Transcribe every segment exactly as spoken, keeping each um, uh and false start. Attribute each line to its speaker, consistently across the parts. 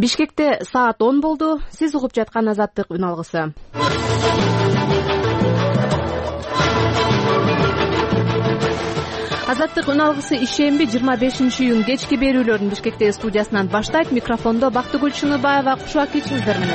Speaker 1: Бишкекте саат он болду. Сиз угуп жаткан Азаттык үн алгысы. Азаттык үн алгысы ишемби жыйырма бешинчи июнь кечки берүүлөрүн Бишкектеги студиясынан баштайт. Микрофондо Бактыгүл Чыныбаева, кушак ичиңиздер менен.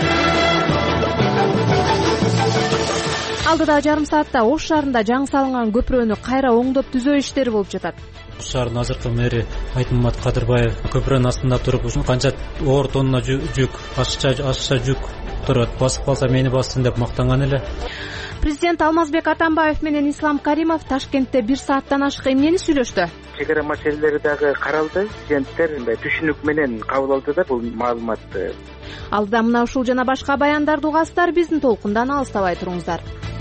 Speaker 1: Алдыда жарым саатта Ош шаарында жаңы салынган көпүрөнү кайра оңдоп түзөө иштери болуп жатат.
Speaker 2: Ош шаарынын азыркы мэри Айтмамат Кадырбаев көпүрөнүн астында туруп канча оор тонна жүк, ашыкча ашыкча жүк турат, басып калса мени бассын деп мактанган эле.
Speaker 1: Президент Алмазбек Атамбаев менен Ислам Каримов Ташкентте бир сааттан ашык эмнени сүйлөштү?
Speaker 3: Чек ара маселелери дагы каралды. Президенттер түшүнүк менен кабыл алды да бул маалыматты.
Speaker 1: Алдыда мына ушул жана башка баяндарды угасыздар, биздин толкундан алыстабай туруңуздар.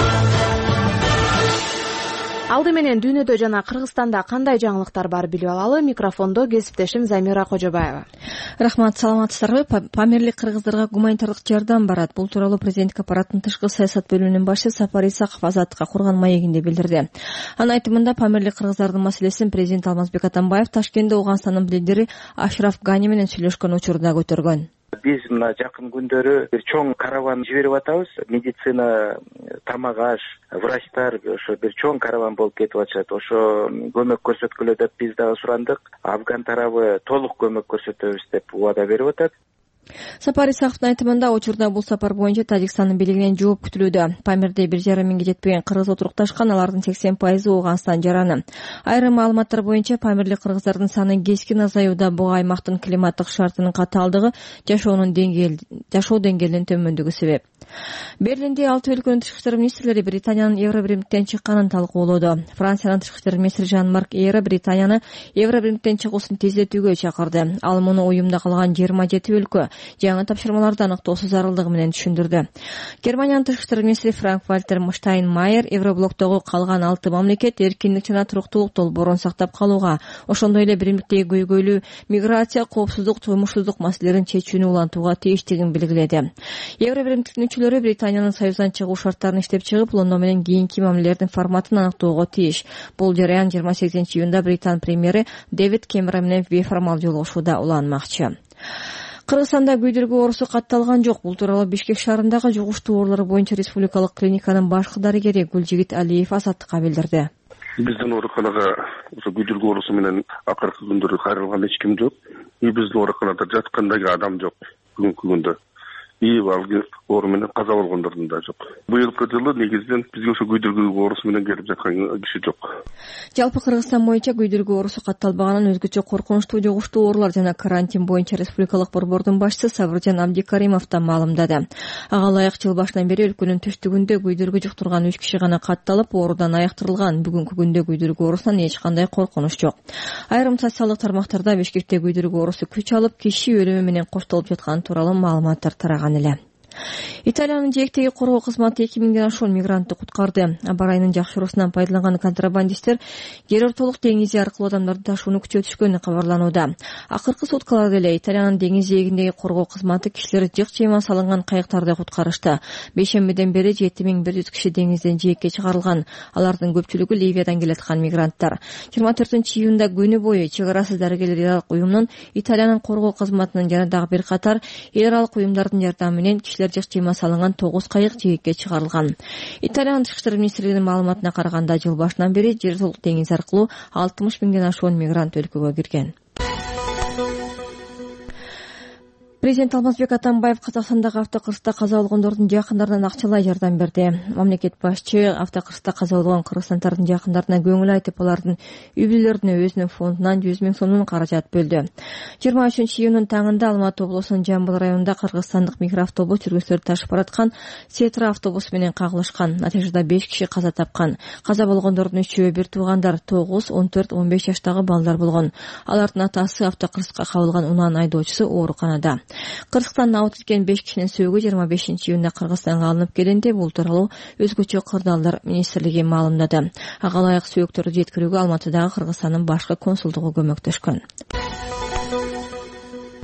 Speaker 1: Алды менен дүйнөдө жана Кыргызстанда кандай жаңылыктар бар билип алалы. Микрофондо кесиптешим Замира Кожобаева.
Speaker 4: Рахмат, саламатсыздарбы? Памирлик кыргыздарга гуманитардык жардам барат. Бул тууралуу президенттик аппараттын тышкы саясат бөлүмүнүн башчысы Сапар Исаков Азаттыкка курган маегинде билдирди. Анын айтымында памирлик кыргыздардын маселесин президент Алмазбек Атамбаев Ташкентте Ооганстандын лидери Ашраф Гани менен сүйлөшкөн учурда көтөргөн.
Speaker 3: Биз мына жакын күндөрү бир чоң караван жиберип атабыз. Медицина, тамак аш, врачтар ошо бир чоң караван болуп кетип атышат. Ошо көмөк көрсөткүлө деп биз дагы сурандык. Афган тарабы толук көмөк көрсөтөбүз деп убада берип атат.
Speaker 4: Сапар Исаковдун айтымында учурда бул сапар боюнча Тажикстандын бийлигинен жооп күтүлүүдө. Памирде бир жарым миңге жетпеген кыргыз отурукташкан, алардын сексен пайызы Ооганстан жараны. Айрым маалыматтар боюнча памирлик кыргыздардын саны кескин азаюуда. Буга аймактын климаттык шартынын катаалдыгы, жашоонун деңгээли жашоо деңгээлинин төмөндүгү себеп. Берлинде алты өлкөнүн тышкы иштер министрлери Британиянын Евробиримдиктен чыкканын талкуулоодо. Франциянын тышкы иштер министри Жан-Марк Эйре Британияны Евробиримдиктен чыгуусун тездетүүгө чакырды. Ал муну уюмда калган жыйырма жети өлкө жаңы тапшырмаларды аныктоосу зарылдыгы менен түшүндүрдү. Германиянын тышкы иштер министри Франк-Вальтер Штайнмайер Евроблоктогу калган алты мамлекет эркиндик жана туруктуулук долбоорун сактап калууга, ошондой эле биримдиктеги көйгөйлүү миграция, коопсуздук, туймушсуздук маселелерин чечүүнү улантууга тийиштигин белгиледи. Евробиримдиктин мүчөлөрү Британиянын Союздан чыгуу шарттарын иштеп чыгып, Лондон менен кийинки мамилелердин форматын аныктоого тийиш. Бул жараян жыйырма сегизинчи июнда Британ премьери Дэвид Кэмерон менен бейформал жолугушууда уланмакчы. Кыргызстанда күйдүргү оорусу катталган жок. Бул тууралуу Бишкек шаарындагы жугуштуу оорулар боюнча республикалык клиниканын башкы дарыгери Гүлжигит Алиев Азаттыкка билдирди.
Speaker 5: Биздин ооруканага ошо күйдүргү оорусу менен акыркы күндөрү кайрылган эч ким жок. И биздин ооруканада жаткандагы адам жок бүгүнкү күндө. И алгы оору менен каза болгондордун да жок. Быйылкы жылы негизинен бизге ошо күйдүргү оорусу менен келип жаткан киши жок.
Speaker 4: Жалпы Кыргызстан боюнча күйдүргү оорусу катталбаганын өзгөчө коркунучтуу жугуштуу оорулар жана карантин боюнча республикалык борбордун башчысы Сабыржан Абдикаримов да маалымдады. Ага ылайык жыл башынан бери өлкөнүн түштүгүндө күйдүргү жуктурган үч киши гана катталып, оорудан аяктырылган. Бүгүнкү күндө күйдүргү оорусунан эч кандай коркунуч жок. Айрым социалдык тармактарда Бишкекте күйдүргү оорусу күч алып, киши өлүмү менен коштолуп жатканы тууралуу маалыматтар тараган эле. Италиянын жээктеги коргоо кызматы эки миңден ашуун мигрантты куткарды. Аба айрынын жакшыруусунан пайдаланган контрабандисттер жер ортолук деңизи аркылуу адамдарды ташууну күчөтүшкөнү кабарланууда. Акыркы суткаларда эле Италиянын деңиз жээгиндеги коргоо кызматы кишилер жык жыйма салынган кайыктарды куткарышты. Бейшембиден бери жети миң бир жүз киши деңизден жээкке чыгарылган. Алардын көпчүлүгү Ливиядан келаткан мигранттар. жыйырма төртүнчү июнда күнү бою чек арасыз дарыгерлер эл аралык уюмунун, Италиянын коргоо кызматынын жана дагы бир катар эл аралык уюмдардын жардамы менен кишилер жык жыйма салынган тогуз кайык жээкке чыгарылган. Италиянын тышкы иштер министрлигинин маалыматына караганда, жыл башынан бери жер толук деңиз аркылуу алтымыш миңден ашуун мигрант өлкөгө кирген. Президент Алмазбек Атамбаев Казакстандагы автокырсыкта каза болгондордун жакындарына акчалай жардам берди. Мамлекет башчы автокырсыкта каза болгон кыргызстандардын жакындарына көңүл айтып, алардын үй бүлөлөрүнө өзүнүн фондунан жүз миң сомдон каражат бөлдү. жыйырма үчүнчү июндун таңында Алматы облусунун Жамбыл районунда кыргызстандык микроавтобус жүргүзүүчүлөрдү ташып бараткан Сетра автобусу менен кагылышкан. Натыйжада беш киши каза тапкан. Каза болгондордун үчөө бир туугандар, тогуз, он төрт, он беш жаштагы балдар болгон. Алардын атасы автокырсыкка кабылган унаанын айдоочусу ооруканада. Кыргызстан абут эткен беш кишинин сөөгү жыйырма бешинчи июнда Кыргызстанга алынып келинди. Бул тууралуу өзгөчө кырдаалдар министрлиги маалымдады. Ага ылайык сөөктөрдү жеткирүүгө Алматыдагы Кыргызстандын башкы консулдугу көмөктөшкөн.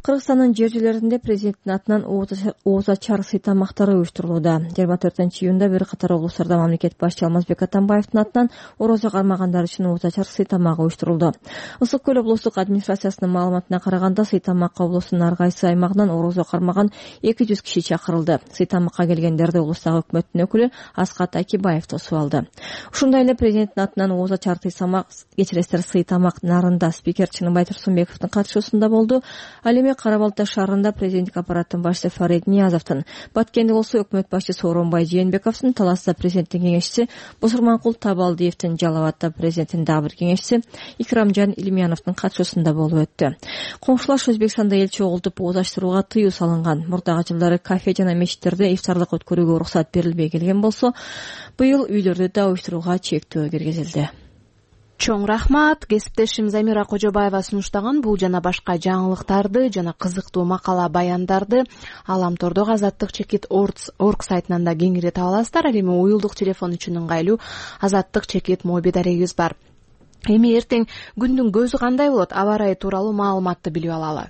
Speaker 4: Кыргызстандын жер жерлеринде президенттин атынан ооз ачар сый тамактары уюштурулууда. жыйырма төртүнчү июнда бир катар облустарда мамлекет башчы Алмазбек Атамбаевдин атынан орозо кармагандар үчүн ооз ачар сый тамагы уюштурулду. Ысык көл облустук администрациясынын маалыматына караганда, сый тамакка облустун ар кайсы аймагынан орозо кармаган эки жүз киши чакырылды. Сый тамакка келгендерди облустагы өкмөттүн өкүлү Аскат Акибаев тосуп алды. Ушундай эле президенттин атынан ооз ачар тамак, кечиресиздер, сый тамак нарында спикер Чыныбай Турсунбековдун катышуусунда болду. Ал эми Кара Балта шаарында президенттик аппараттын башчысы Фарид Ниязовдун, Баткенде болсо өкмөт башчысы Оронбай Жээнбековдун, Таласта президенттин кеңешчиси Бусурманкул Табалдиевдин, Жалал Абадта президенттин дагы бир кеңешчиси Икрамжан Илмияновдун катышуусунда болуп өттү. Коңшулаш Өзбекстанда элчи огултуп ооз ачтырууга тыюу салынган. Мурдагы жылдары кафе жана мечиттерде ифтарлык өткөрүүгө уруксат берилбей келген болсо, быйыл үйлөрдө да уюштурууга чектөө киргизилди.
Speaker 1: Чоң рахмат. Кесиптешим Замира Кожобаева сунуштаган бул жана башка жаңылыктарды жана кызыктуу макала баяндарды Аламтордогу Азаттык чекит орг сайтынан да кеңири таба аласыздар. Ал эми уюлдук телефон үчүн ыңгайлуу Азаттык чекит моби дарегибиз бар. Эми эртең күндүн көзү кандай болот? Аба ырайы тууралуу маалыматты билип алалы.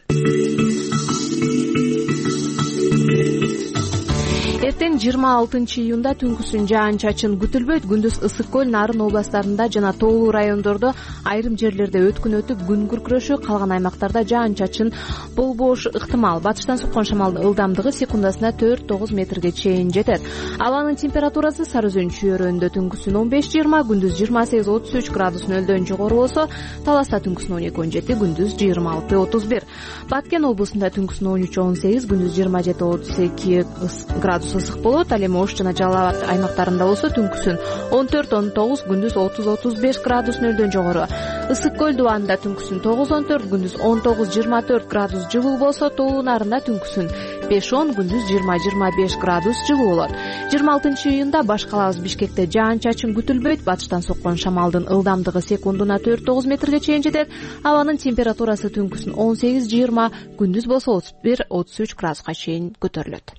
Speaker 1: Эртең жыйырма алтынчы июнда түнкүсүн жаан-чачын күтүлбөйт. Күндүз Ысык көл, Нарын областарында жана тоолуу райондордо айрым жерлерде өткүн өтүп, күн күркүрөшү, калган аймактарда жаан-чачын болбошу ыктымал. Батыштан соккон шамалдын ылдамдыгы секундасына төрт тогуз метрге чейин жетет. Абанын температурасы Сары Өзөн чүйөрөндө түнкүсүн он беш жыйырма, күндүз жыйырма сегиз отуз үч градус нөлдөн жогору болсо, Таласта түнкүсүн он эки он жети, күндүз жыйырма алты отуз бир. Баткен облусунда түнкүсүн он үч он сегиз, күндүз жыйырма жети отуз эки градус ысык болот. Ал эми Ош жана Жалал Абад аймактарында болсо түнкүсүн он төрт он тогуз, күндүз отуз отуз беш градус нөлдөн жогору. Ысык көл дубанында түнкүсүн тогуз он төрт, күндүз он тогуз жыйырма төрт градус жылуу болсо, тоолуу Нарында түнкүсүн беш он, күндүз жыйырма жыйырма беш градус жылуу болот. жыйырма алтынчы июнда баш калабыз Бишкекте жаан-чачын күтүлбөйт. Батыштан соккон шамалдын ылдамдыгы секундуна төрт тогуз метрге чейин жетет. Абанын температурасы түнкүсүн он сегиз жыйырма, күндүз болсо отуз бир отуз үч градуска чейин көтөрүлөт.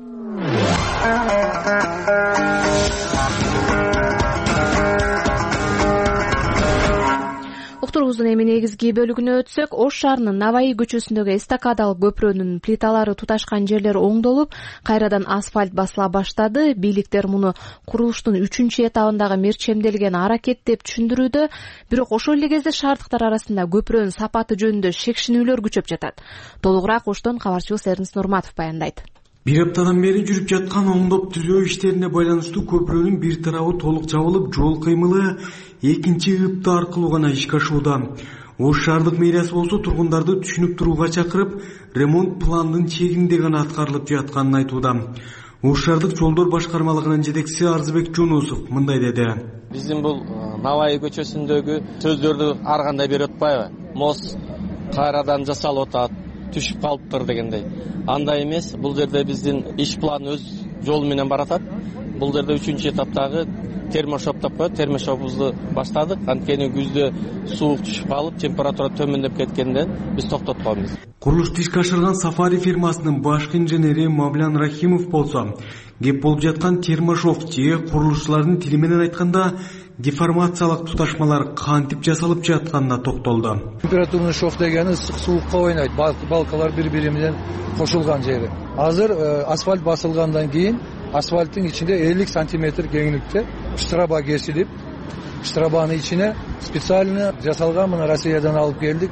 Speaker 1: Уктуруубуздун эми негизги бөлүгүнө өтсөк, Ош шаарынын Наваи көчөсүндөгү эстакадалык көпүрөнүн плиталары туташкан жерлер оңдолуп, кайрадан асфальт басыла баштады. Бийликтер муну курулуштун үчүнчү этабындагы мерчемделген аракет деп түшүндүрүүдө, бирок ошол эле кезде шаардыктар арасында көпүрөнүн сапаты жөнүндө шекшинүүлөр күчөп жатат. Толугураак Оштон кабарчыбыз Эрнст Нурматов баяндайт.
Speaker 6: Бир аптадан бери жүрүп жаткан оңдоп түзөө иштерине байланыштуу көпүрөнүн бир тарабы толук жабылып, жол кыймылы экинчи ыпты аркылуу гана ишке ашууда. Ош шаардык мэриясы болсо тургундарды түшүнүп турууга чакырып, ремонт пландын чегинде гана аткарылып жатканын айтууда. Ош шаардык жолдор башкармалыгынын жетекчиси Арзыбек Жунусов мындай деди.
Speaker 7: Биздин бул Наваи көчөсүндөгү сөздөрдү ар кандай берип атпайбы? Мост кайрадан жасалып атат, түшүп калыптыр дегендей. Андай эмес, бул жерде биздин иш планы өз жолу менен баратат. Бул жерде үчүнчү этаптагы термошоп деп коет, термошопубузду баштадык. Анткени күздө суук түшүп калып, температура төмөндөп кеткенден биз токтотконбуз.
Speaker 6: Курулушту ишке ашырган Сафари фирмасынын баш инженери Мавлян Рахимов болсо, кеп болуп жаткан термошоп же курулушчулардын тили менен айтканда деформациялык туташмалар кантип жасалып жатканына токтолду.
Speaker 8: Температурный шов дегени ысык суукка ойнойт. Балкалар бири-бири менен кошулган жери. Азыр асфальт басылгандан кийин асфальттын ичинде элүү сантиметр кеңийликте штраба кесилип, штрабанын ичине специально жасалган, мына Россиядан алып келдик,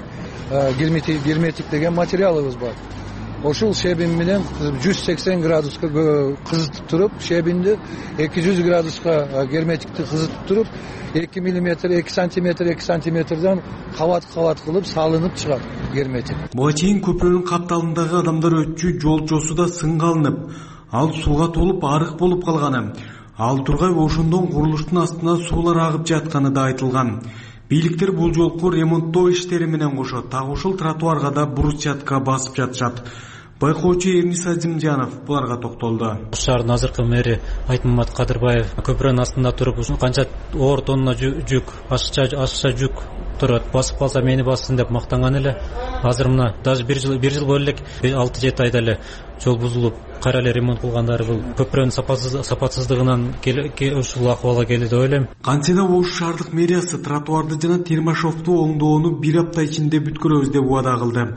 Speaker 8: герметик деген материалыбыз бар. Ошол шебин менен жүз сексен градуска кызытып туруп, шебинди эки жүз градуска герметикти кызытып туруп, эки миллиметр, эки сантиметр, эки сантиметрден кабат-кабат кылып салынып чыгат герметик.
Speaker 6: Буга чейин көпүрөнүн капталындагы адамдар өтчү жол жосуда сыңгалынып, ал сууга толуп арык болуп калганы, ал тургай ошондон курулуштун астына суулар агып жатканы да айтылган. Бийликтер бул жолку ремонттоо иштери менен кошо так ушул тротуарга да брусчатка басып жатышат. Байкоочу Эрнис Азимжанов буларга токтолду.
Speaker 2: Ош шаарынын азыркы мэри Айтмамат Кадырбаев көпүрөнүн астында туруп, канча оор тонна жүк, ашыкча ашыкча жүк турат, басып калса мени бассын деп мактанган эле. Азыр мына даже бир жыл бир жыл бою элек алты жети айда эле жол бузулуп, кайра эле ремонт кылгандары бул көпүрөнүн сапатсыздыгынан ушул акыбалга келди деп ойлойм.
Speaker 6: Кантсе да Ош шаардык мэриясы тротуарды жана термошопту оңдоону бир апта ичинде бүткөрөбүз деп убада кылды.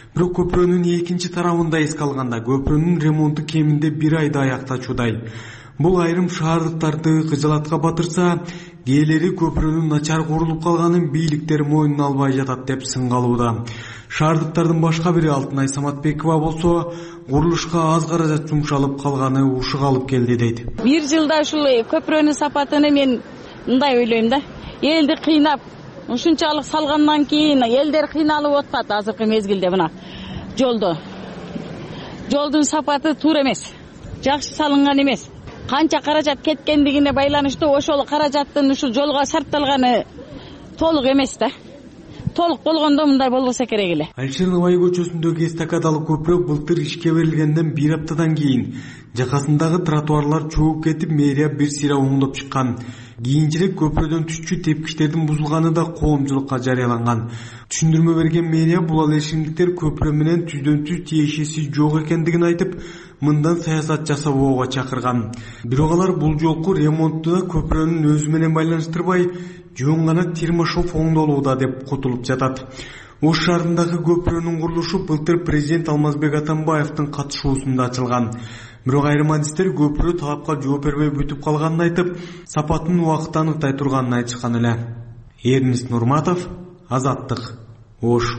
Speaker 6: Бирок көпүрөнүн экинчи тарабында эске алганда көпүрөнүн ремонту кеминде бир айда аяктачудай. Бул айрым шаардыктарды кыжалатка батырса, кээделери көпүрөнүн начар курулуп калганын бийликтер мойнуна албай жатат деп сыңгалууда. Шаардыктардын башка бири Алтынай Саматбекова болсо, курулушка аз каражат жумшалып калганы ушуга алып келди дейт.
Speaker 9: Бир жылда ушул көпүрөнүн сапатыны мен мындай ойлойм да. Элди кыйнап, ушунчалык салгандан кийин элдер кыйналып атпат азыркы мезгилде мына жолдо. Жолдун сапаты туура эмес. Жакшы салынган эмес. Канча каражат кеткендигине байланыштуу ошол каражаттын ушул жолго сарпталганы толук эмес да. Толук болгондо мындай болбосо керек эле.
Speaker 6: Алишер Набай көчөсүндөгү эстакадалык көпүрө былтыр ишке берилгенден бир аптадан кийин жакасындагы тротуарлар чөгүп кетип, мэрия бир сыйра оңдоп чыккан. Кийинчерээк көпүрөдөн түшчү тепкичтердин бузулганы да коомчулукка жарыяланган. Түшүндүрмө берген мэрия бул алешимдиктер көпүрө менен түздөн түз тиешеси жок экендигин айтып, мындан саясат жасабоого чакырган. Бирок алар бул жолку ремонтту да көпүрөнүн өзү менен байланыштырбай, жөн гана Тирмашов оңдолууда деп кутулуп жатат. Ош шаарындагы көпүрөнүн курулушу былтыр президент Алмазбек Атамбаевдин катышуусунда ачылган. Бирок айрым адистер көпүрө талапка жооп бербей бүтүп калганын айтып, сапатын убакытта аныктай турганын айтышкан эле. Эрнест Нурматов, Азаттык, Ош.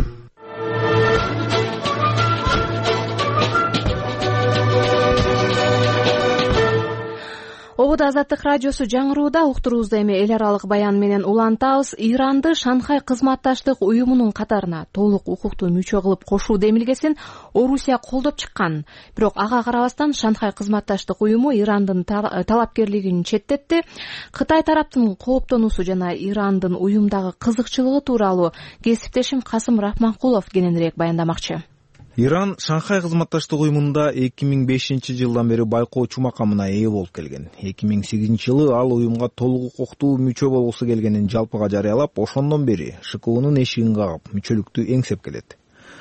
Speaker 1: Обуда Азаттык радиосу жаңырууда, уктуруубузду эми эл аралык баян менен улантабыз. Иранды Шанхай кызматташтык уюмунун катарына толук укуктуу мүчө кылып кошуу демилгесин Орусия колдоп чыккан. Бирок ага карабастан Шанхай кызматташтык уюму Ирандын талапкерлигин четтетти. Кытай тараптын кооптонуусу жана Ирандын уюмдагы кызыкчылыгы тууралуу кесиптешим Касым Рахманкулов кененирээк баяндамакчы.
Speaker 10: Иран Шанхай кызматташтык уюмунда эки миң бешинчи жылдан бери байкоочу макамына ээ болуп келген. эки миң сегизинчи жылы ал уюмга толук укуктуу мүчө болгусу келгенин жалпыга жарыялап, ошондон бери ШКУнун эшигин кагып, мүчөлүктү эңсеп келет.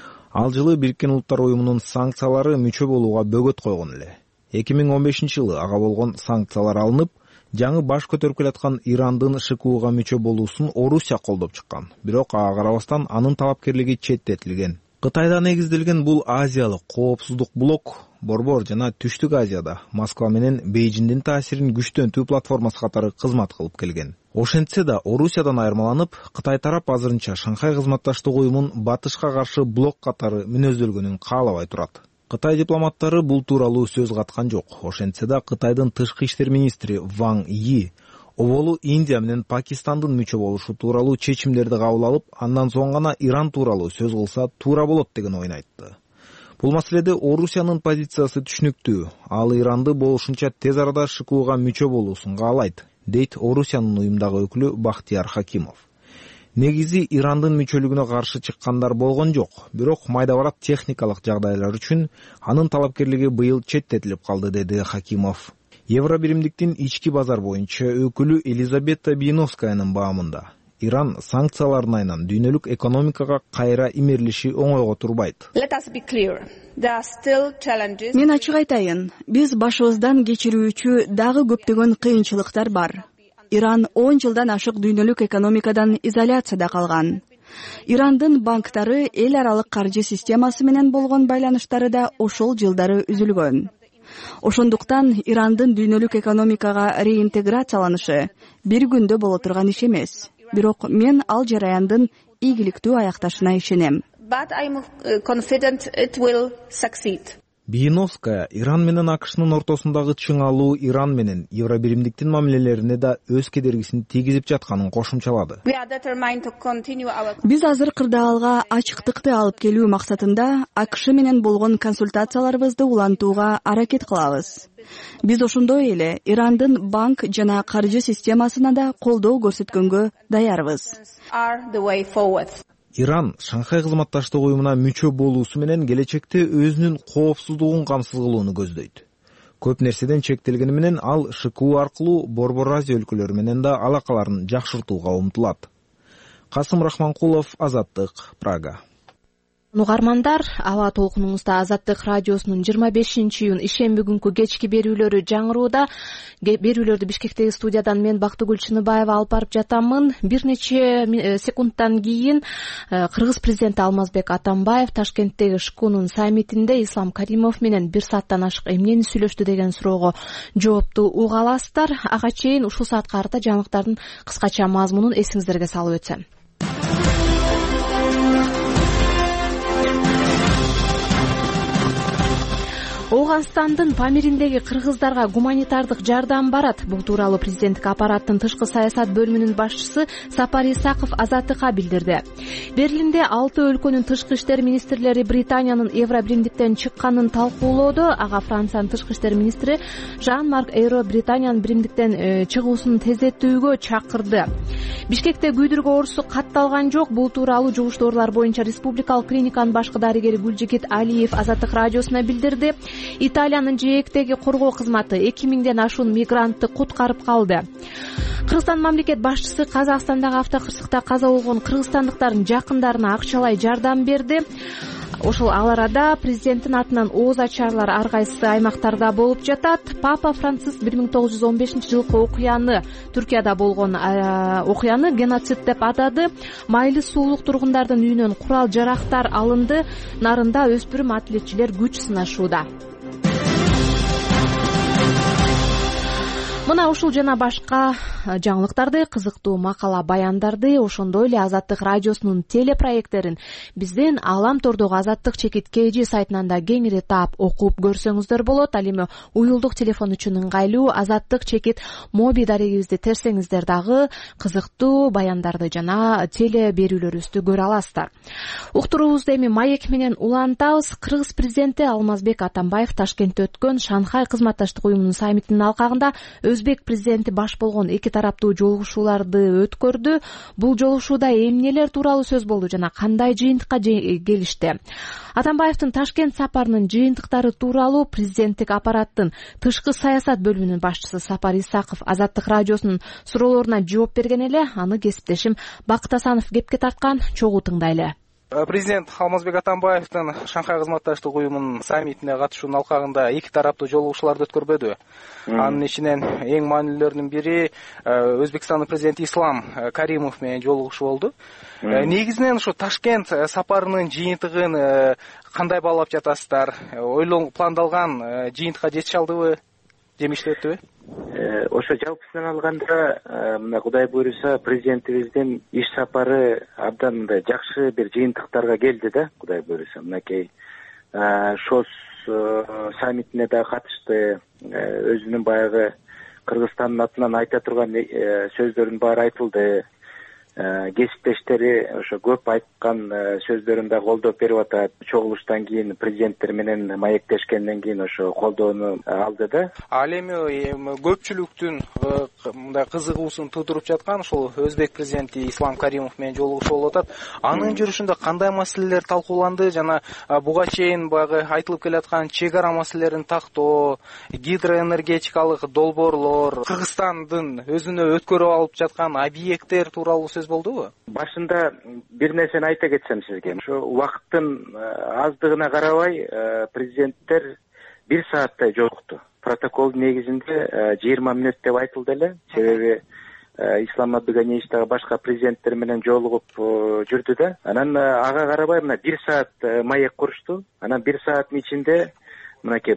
Speaker 10: Ал жылы Бириккен Улуттар уюмунун санкциялары мүчө болууга бөгөт койгон эле. эки миң он бешинчи жылы ага болгон санкциялар алынып, жаңы баш көтөрүп келаткан Ирандын ШКУга мүчө болуусун Орусия колдоп чыккан. Бирок ага карабастан анын талапкерлиги четтетилген. Кытайда негизделген бул азиялык коопсуздук блок Борбор жана Түштүк Азияда Москва менен Бейжиңдин таасирин күчтөнтүү платформасы катары кызмат кылып келген. Ошентсе да Орусиядан айырмаланып, Кытай тарап азырынча Шанхай кызматташтык уюмун батышка каршы блок катары мүнөздөлгөнүн каалабай турат. Кытай дипломаттары бул тууралуу сөз каткан жок. Ошентсе да Кытайдын тышкы иштер министри Ван Йи оболу Индия менен Пакистандын мүчө болушу тууралуу чечимдерди кабыл алып, андан соң гана Иран тууралуу сөз кылса туура болот деген ойун айтты. Бул маселеде Орусиянын позициясы түшүнүктүү. Ал Иранды болушунча тез арада ШКУга мүчө болуусун каалайт, дейт Орусиянын уюмдагы өкүлү Бахтияр Хакимов. Негизи Ирандын мүчөлүгүнө каршы чыккандар болгон жок, бирок майда-барак техникалык жагдайлар үчүн анын талапкерлиги быйыл четтетилип калды, деди Хакимов. Евробиримдиктин ички базар боюнча өкүлү Елизавета Биновскаянын баамында Иран санкциялардын айынан дүйнөлүк экономикага кайра имерлиши оңойго турбайт.
Speaker 11: Мен ачык айтайын, биз башыбыздан кечирүүчү дагы көптөгөн кыйынчылыктар бар. Иран он жылдан ашык дүйнөлүк экономикадан изоляцияда калган. Ирандын банктары эл аралык каржы системасы менен болгон байланыштары да ошол жылдары үзүлгөн. Ошондуктан Ирандын дүйнөлүк экономикага реинтеграцияланышы бир күндө боло турган иш эмес. Бирок мен ал жараяндын ийгиликтүү аякташына ишенем.
Speaker 10: Биновская Иран менен АКШнын ортосундагы чыңалуу Иран менен Евробиримдиктин мамилелерине да өз кедергисин тийгизип жатканын кошумчалады.
Speaker 11: Биз азыр кырдаалга ачыктыкты алып келүү максатында АКШ менен болгон консультацияларыбызды улантууга аракет кылабыз. Биз ошондой эле Ирандын банк жана каржы системасына да колдоо көрсөткөнгө даярбыз.
Speaker 10: Иран Шанхай кызматташтык уюмуна мүчө болуусу менен келечекте өзүнүн коопсуздугун камсыз кылууну көздөйт. Көп нерседен чектелгени менен ал ШКУ аркылуу Борбор Азия өлкөлөрү менен да алакаларын жакшыртууга умтулат. Касым Рахманкулов, Азаттык, Прага.
Speaker 1: угармандар, аба толкунуңузда Азаттык радиосунун жыйырма бешинчи июнь ишемби күнкү кечки берүүлөрү жаңырууда. Берүүлөрдү Бишкектеги студиядан мен Бактыгүл Чыныбаева алып барып жатамын. Бир нече секундтан кийин Кыргыз президенти Алмазбек Атамбаев Ташкенттеги ШКУнун саммитинде Ислам Каримов менен бир сааттан ашык эмнени сүйлөштү деген суроого жоопту уга аласыздар. Ага чейин ушул саатка карата жаңылыктардын кыскача мазмунун эсиңиздерге салып өтсөм. Ооганстандын Памириндеги кыргыздарга гуманитардык жардам барат. Бул тууралуу президенттик аппараттын тышкы саясат бөлүмүнүн башчысы Сапар Исаков Азаттыкка билдирди. Берлинде алты өлкөнүн тышкы иштер министрлери Британиянын Евробиримдиктен чыкканын талкуулоодо. Ага Франциянын тышкы иштер министри Жан-Марк Эйро Британиянын биримдиктен чыгуусун тездетүүгө чакырды. Бишкекте күйдүргө оорусу катталган жок. Бул тууралуу жугуш доорулар боюнча республикалык клиниканын башкы дарыгери Гүлжигит Алиев Азаттык радиосуна билдирди. Италиянын жээктеги коргоо кызматы эки миңден ашуун мигрантты куткарып калды. Кыргызстан мамлекет башчысы Казакстандагы автокырсыкта каза болгон кыргызстандыктардын жакындарына акчалай жардам берди. Ошол ал арада президенттин атынан ооз ачарлар ар кайсы аймактарда болуп жатат. Папа Франциск бир миң тогуз жүз он бешинчи жылкы окуяны, Түркияда болгон окуяны геноцид деп атады. Майлы суулук тургундардын үйүнөн курал жарактар алынды. Нарында өспүрүм атлетчилер күч сынашууда. Мына ушул жана башка жаңылыктарды, кызыктуу макала баяндарды, ошондой эле Азаттык радиосунун телепроекттерин биздин Алам тордогу Азаттык чекит kg сайтынан да кеңири таап окуп көрсөңүздөр болот. Ал эми уюлдук телефон үчүн ыңгайлуу Азаттык чекит моби дарегибизди терсеңиздер дагы кызыктуу баяндарды жана теле берүүлөрүбүздү көрө аласыздар. Уктуруубузду эми маек менен улантабыз. Кыргыз президенти Алмазбек Атамбаев Ташкентте өткөн Шанхай кызматташтык уюмунун саммитинин алкагында Өзбек президенти баш болгон эки тараптуу жолугушууларды өткөрдү. Бул жолугушууда эмнелер тууралуу сөз болду жана кандай жыйынтыкка келишти? Атамбаевдин Ташкент сапарынын жыйынтыктары тууралуу президенттик аппараттын тышкы саясат бөлүмүнүн башчысы Сапар Исаков Азаттык радиосунун суроолоруна жооп берген эле. Аны кесиптешим Бакыт Асанов кепке тарткан. Чогуу тыңдайлы.
Speaker 12: Президент Алмазбек Атамбаевдин Шанхай кызматташтык уюмунун саммитине катышуунун алкагында эки тараптуу жолугушууларды өткөрбөдү. Анын ичинен эң маанилүүлөрүнүн бири Өзбекстандын президенти Ислам Каримов менен жолугушуу болду. Негизинен ушу Ташкент сапарынын жыйынтыгын кандай баалап жатасыздар? Ойлон пландалган жыйынтыкка жетише алдыбы? Жемиштүү өттүбү?
Speaker 3: Ошо жалпысынан алганда, мына Кудай буйруса, президентибиздин иш сапары абдан мындай жакшы бир жыйынтыктарга келди да, Кудай буйруса. Мынакей ШОС саммитине да катышты, өзүнүн баягы Кыргызстандын атынан айта турган сөздөрүн баары айтылды. Кесиптештери ошо көп айткан сөздөрүн да колдоп берип атат. Чогулуштан кийин президенттер менен маектешкенден кийин ошо колдоону алды да.
Speaker 12: Ал эми көпчүлүктүн мындай кызыгуусун туудуруп жаткан ошол Өзбек президенти Ислам Каримов менен жолугушуу болуп атат. Анын жүрүшүндө кандай маселелер талкууланды жана буга чейин баягы айтылып келаткан чек ара маселелерин тактоо, гидроэнергетикалык долбоорлор, Кыргызстандын өзүнө өткөрүп алып жаткан объекттер тууралуу сөз болдубу?
Speaker 3: Башында бир нерсени айта кетсем сизге. Ошо убакыттын аздыгына карабай президенттер бир сааттай жолукту. Протокол негизинде жыйырма мүнөт деп айтылды эле. Себеби Ислам Абдыганиевич дагы башка президенттер менен жолугуп жүрдү да. Анан ага карабай мына бир саат маек курушту. Анан бир сааттын ичинде мынакей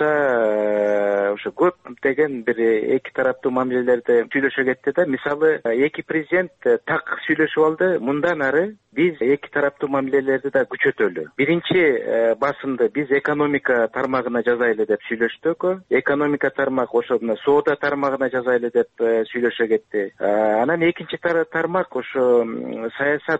Speaker 3: буйруса ошо көптөгөн бир эки тараптуу мамилелерди сүйлөшө кетти да. Мисалы, эки президент так сүйлөшүп алды. Мындан ары биз эки тараптуу мамилелерди да күчөтөлү. Биринчи басымды биз экономика тармагына жазайлы деп сүйлөштүк. Экономика тармак ошо мына соода тармагына жазайлы деп сүйлөшө кетти. Анан экинчи тармак ошо саясат,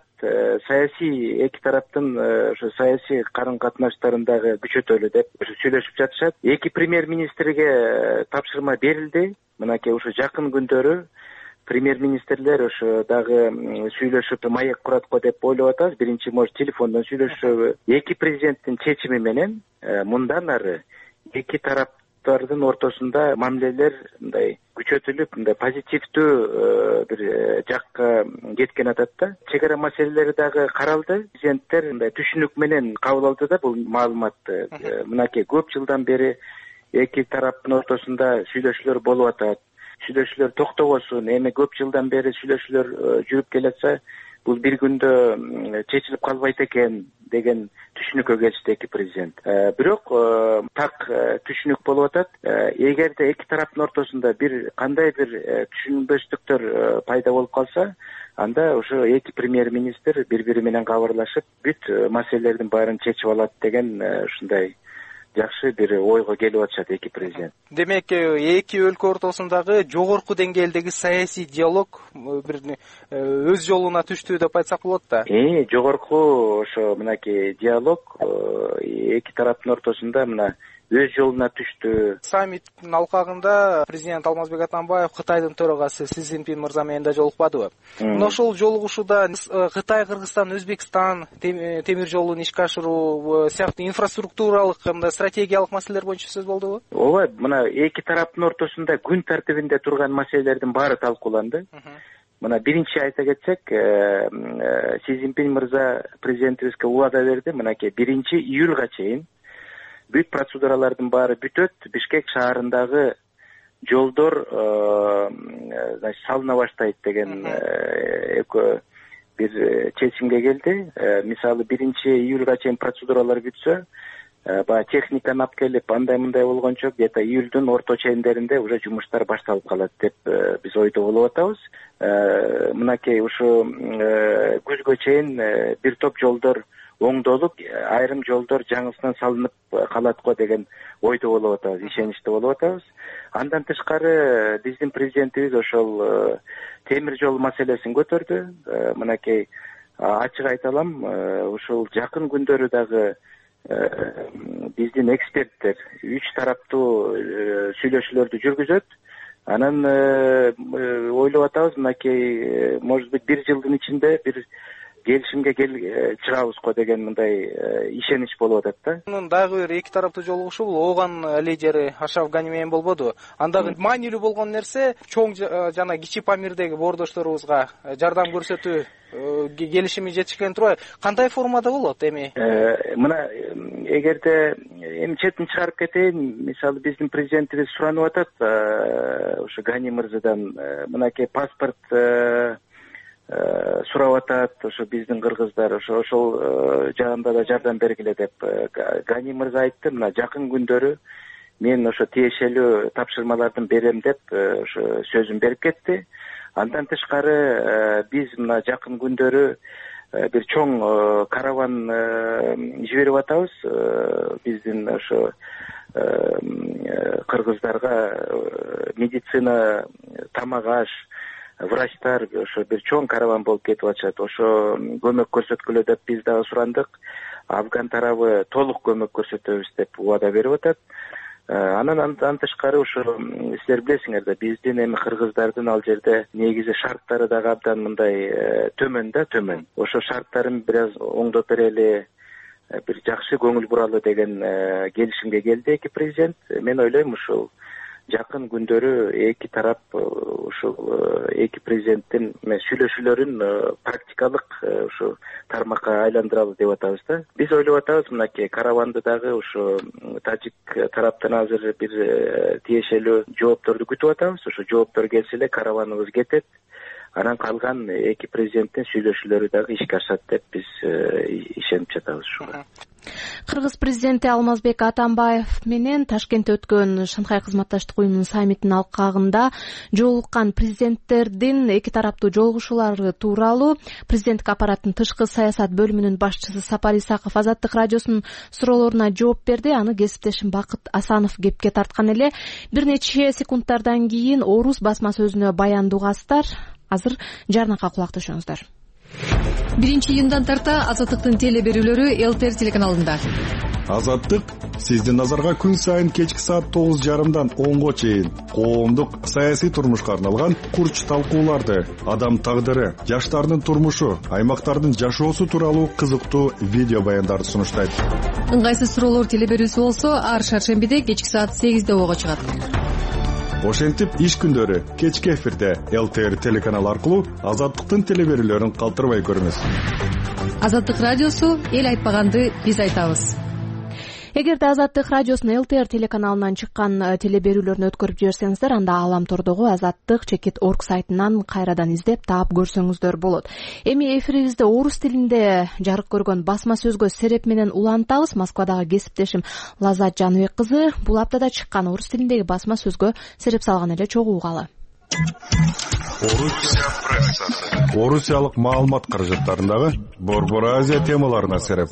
Speaker 3: саясий эки тараптын ошо саясий карым-катнаштарын дагы күчөтөлү деп сүйлөшүп жатышат. Эки премьер-министрге тапшырма берилди. Мынакей ошо жакын күндөрү премьер-министрлер ошо дагы сүйлөшүп маек курат го деп ойлоп атабыз. Биринчи может телефондон сүйлөшөбү. Эки президенттин чечими менен мындан ары эки тарап тараптардын ортосунда мамилелер мындай күчөтүлүп мындай позитивдүү бир жакка кеткен атат да. Чек ара маселелери дагы каралды. Президенттер мындай түшүнүк менен кабыл алды да бул маалыматты. Мынакей көп жылдан бери эки тараптын ортосунда сүйлөшүүлөр болуп атат. Сүйлөшүүлөр токтобосун, эми көп жылдан бери сүйлөшүүлөр жүрүп келатса, бул бир күндө чечилип калбайт экен деген түшүнүккө келишти эки президент. Бирок так түшүнүк болуп атат. Эгерде эки тараптын ортосунда бир кандай бир түшүнбөстүктөр пайда болуп калса, анда ошо эки премьер-министр бири-бири менен кабарлашып, бүт маселелердин баарын чечип алат деген ушундай жакшы бир ойго келип атышат эки президент.
Speaker 12: Демек, эки өлкө ортосундагы жогорку деңгээлдеги саясий диалог бир өз жолуна түштү деп айтсак болот да.
Speaker 3: Э, жогорку ошо мынакей диалог эки тараптын ортосунда мына өз жолуна түштү.
Speaker 12: Саммиттин алкагында президент Алмазбек Атамбаев Кытайдын төрагасы Си Цзиньпин мырза менен да жолукпадыбы? Мына ошол жолугушууда Кытай, Кыргызстан, Өзбекстан темир жолун ишке ашыруу сыяктуу инфраструктуралык мындай стратегиялык маселелер боюнча сөз болдубу?
Speaker 3: Ооба, мына эки тараптын ортосунда күн тартибинде турган маселелердин баары талкууланды. Мына биринчи айта кетсек, Си Цзиньпин мырза президентибизге убада берди, мынакей биринчи июлга чейин бүт процедуралардын баары бүтөт, Бишкек шаарындагы жолдор салына баштайт деген бир чечимге келди. Мисалы биринчи июлга чейин процедуралар бүтсө, баягы техниканы алып келип, андай мындай болгончо где-то июлдун орто чендеринде уже жумуштар башталып калат деп биз ойдо болуп атабыз. Мынакей ушу күзгө чейин бир топ жолдор оңдолуп, айрым жолдор жаңысынан салынып калат го деген ойдо болуп атабыз, ишеничте болуп атабыз. Андан тышкары биздин президентибиз ошол темир жол маселесин көтөрдү. Мынакей ачык айта алам, ушул жакын күндөрү дагы биздин эксперттер үч тараптуу сүйлөшүүлөрдү жүргүзөт. Анан ойлоп атабыз, мынакей может быть бир жылдын ичинде бир келишимге чыгабыз го деген мындай ишенич болуп атат да.
Speaker 12: Мунун дагы бир эки тараптуу жолугушуу бул Ооган лидери Ашраф Гани менен болбоду. Андагы маанилүү болгон нерсе чоң жана кичи Памирдеги боордошторубузга жардам көрсөтүү келишими жетишкен турбайбы? Кандай формада болот эми?
Speaker 3: Мына эгерде эми четин чыгарып кетейин, мисалы биздин президентибиз суранып атат ошо Гани мырзадан, мынакей паспорт сурап атат, ошо биздин кыргыздар ошо ошол жагында да жардам бергиле деп. Гани мырза айтты, мына жакын күндөрү мен ошо тиешелүү тапшырмаларды берем деп ошо сөзүн берип кетти. Андан тышкары биз мына жакын күндөрү бир чоң караван жиберип атабыз. Биздин ошо кыргыздарга медицина, тамак аш, врачтар ошо бир чоң караван болуп кетип атышат. Ошо көмөк көрсөткүлө деп биз дагы сурандык. Афган тарабы толук көмөк көрсөтөбүз деп убада берип атат. Анан андан тышкары ошо силер билесиңер да, биздин эми кыргыздардын ал жерде негизи шарттары дагы абдан мындай төмөн да, төмөн. Ошо шарттарын бир аз оңдоп берели, бир жакшы көңүл буралы деген келишимге келди эки президент. Мен ойлойм ушул жакын күндөрү эки тарап ушул эки президенттин сүйлөшүүлөрүн практикалык ушу тармакка айландыралы деп атабыз да. Биз ойлоп атабыз, мынакей караванды дагы ушу тажик тараптан азыр бир тиешелүү жоопторду күтүп атабыз. Ошо жооптор келсе эле караваныбыз кетет. Анан калган эки президенттин сүйлөшүүлөрү дагы ишке ашат деп биз ишенип жатабыз ушуга.
Speaker 1: Кыргыз президенти Алмазбек Атамбаев менен Ташкентте өткөн Шанхай кызматташтык уюмунун саммитинин алкагында жолуккан президенттердин эки тараптуу жолугушуулары тууралуу президенттик аппараттын тышкы саясат бөлүмүнүн башчысы Сапар Исаков Азаттык радиосунун суроолоруна жооп берди. Аны кесиптешим Бакыт Асанов кепке тарткан эле. Бир нече секундтардан кийин Орус басма сөзүнө баяндоо угасыздар. Азыр жарнакка кулак төшөңүздөр.
Speaker 13: биринчи июндан тарта Азаттыктын теле берүүлөрү Элтер телеканалында. Азаттык сиздин назарга күн сайын кечки саат тогуз жарымдан онго чейин коомдук саясий турмушка арналган курч талкууларды, адам тагдыры, жаштардын турмушу, аймактардын жашоосу тууралуу кызыктуу видео баяндарды сунуштайт.
Speaker 14: Ыңгайсыз суроолор теле берүүсү болсо ар шаршембиде кечки саат сегизде ого чыгат.
Speaker 13: Ошентип иш күндөрү кечки эфирде эл тэ эр телеканалы аркылуу Азаттыктын теле берүүлөрүн калтырбай көрүңүз.
Speaker 14: Азаттык радиосу эл айтпаганды биз айтабыз.
Speaker 1: Эгерде Азаттык радиосунун эл тэ эр телеканалынан чыккан теле берүүлөрүн өткөрүп жиберсеңиздер, анда Аламтордогу Азаттык чекит орг сайтынан кайрадан издеп таап көрсөңүздөр болот. Эми эфирибизде орус тилинде жарык көргөн басма сөзгө сереп менен улантабыз. Москвадагы кесиптешим Лазат Жаныбек кызы бул аптада чыккан орус тилиндеги басма сөзгө сереп салган эле чогуу угалы.
Speaker 13: Орусия прессасы. Орусиялык маалымат каражаттарындагы Борбор Азия темаларына сереп.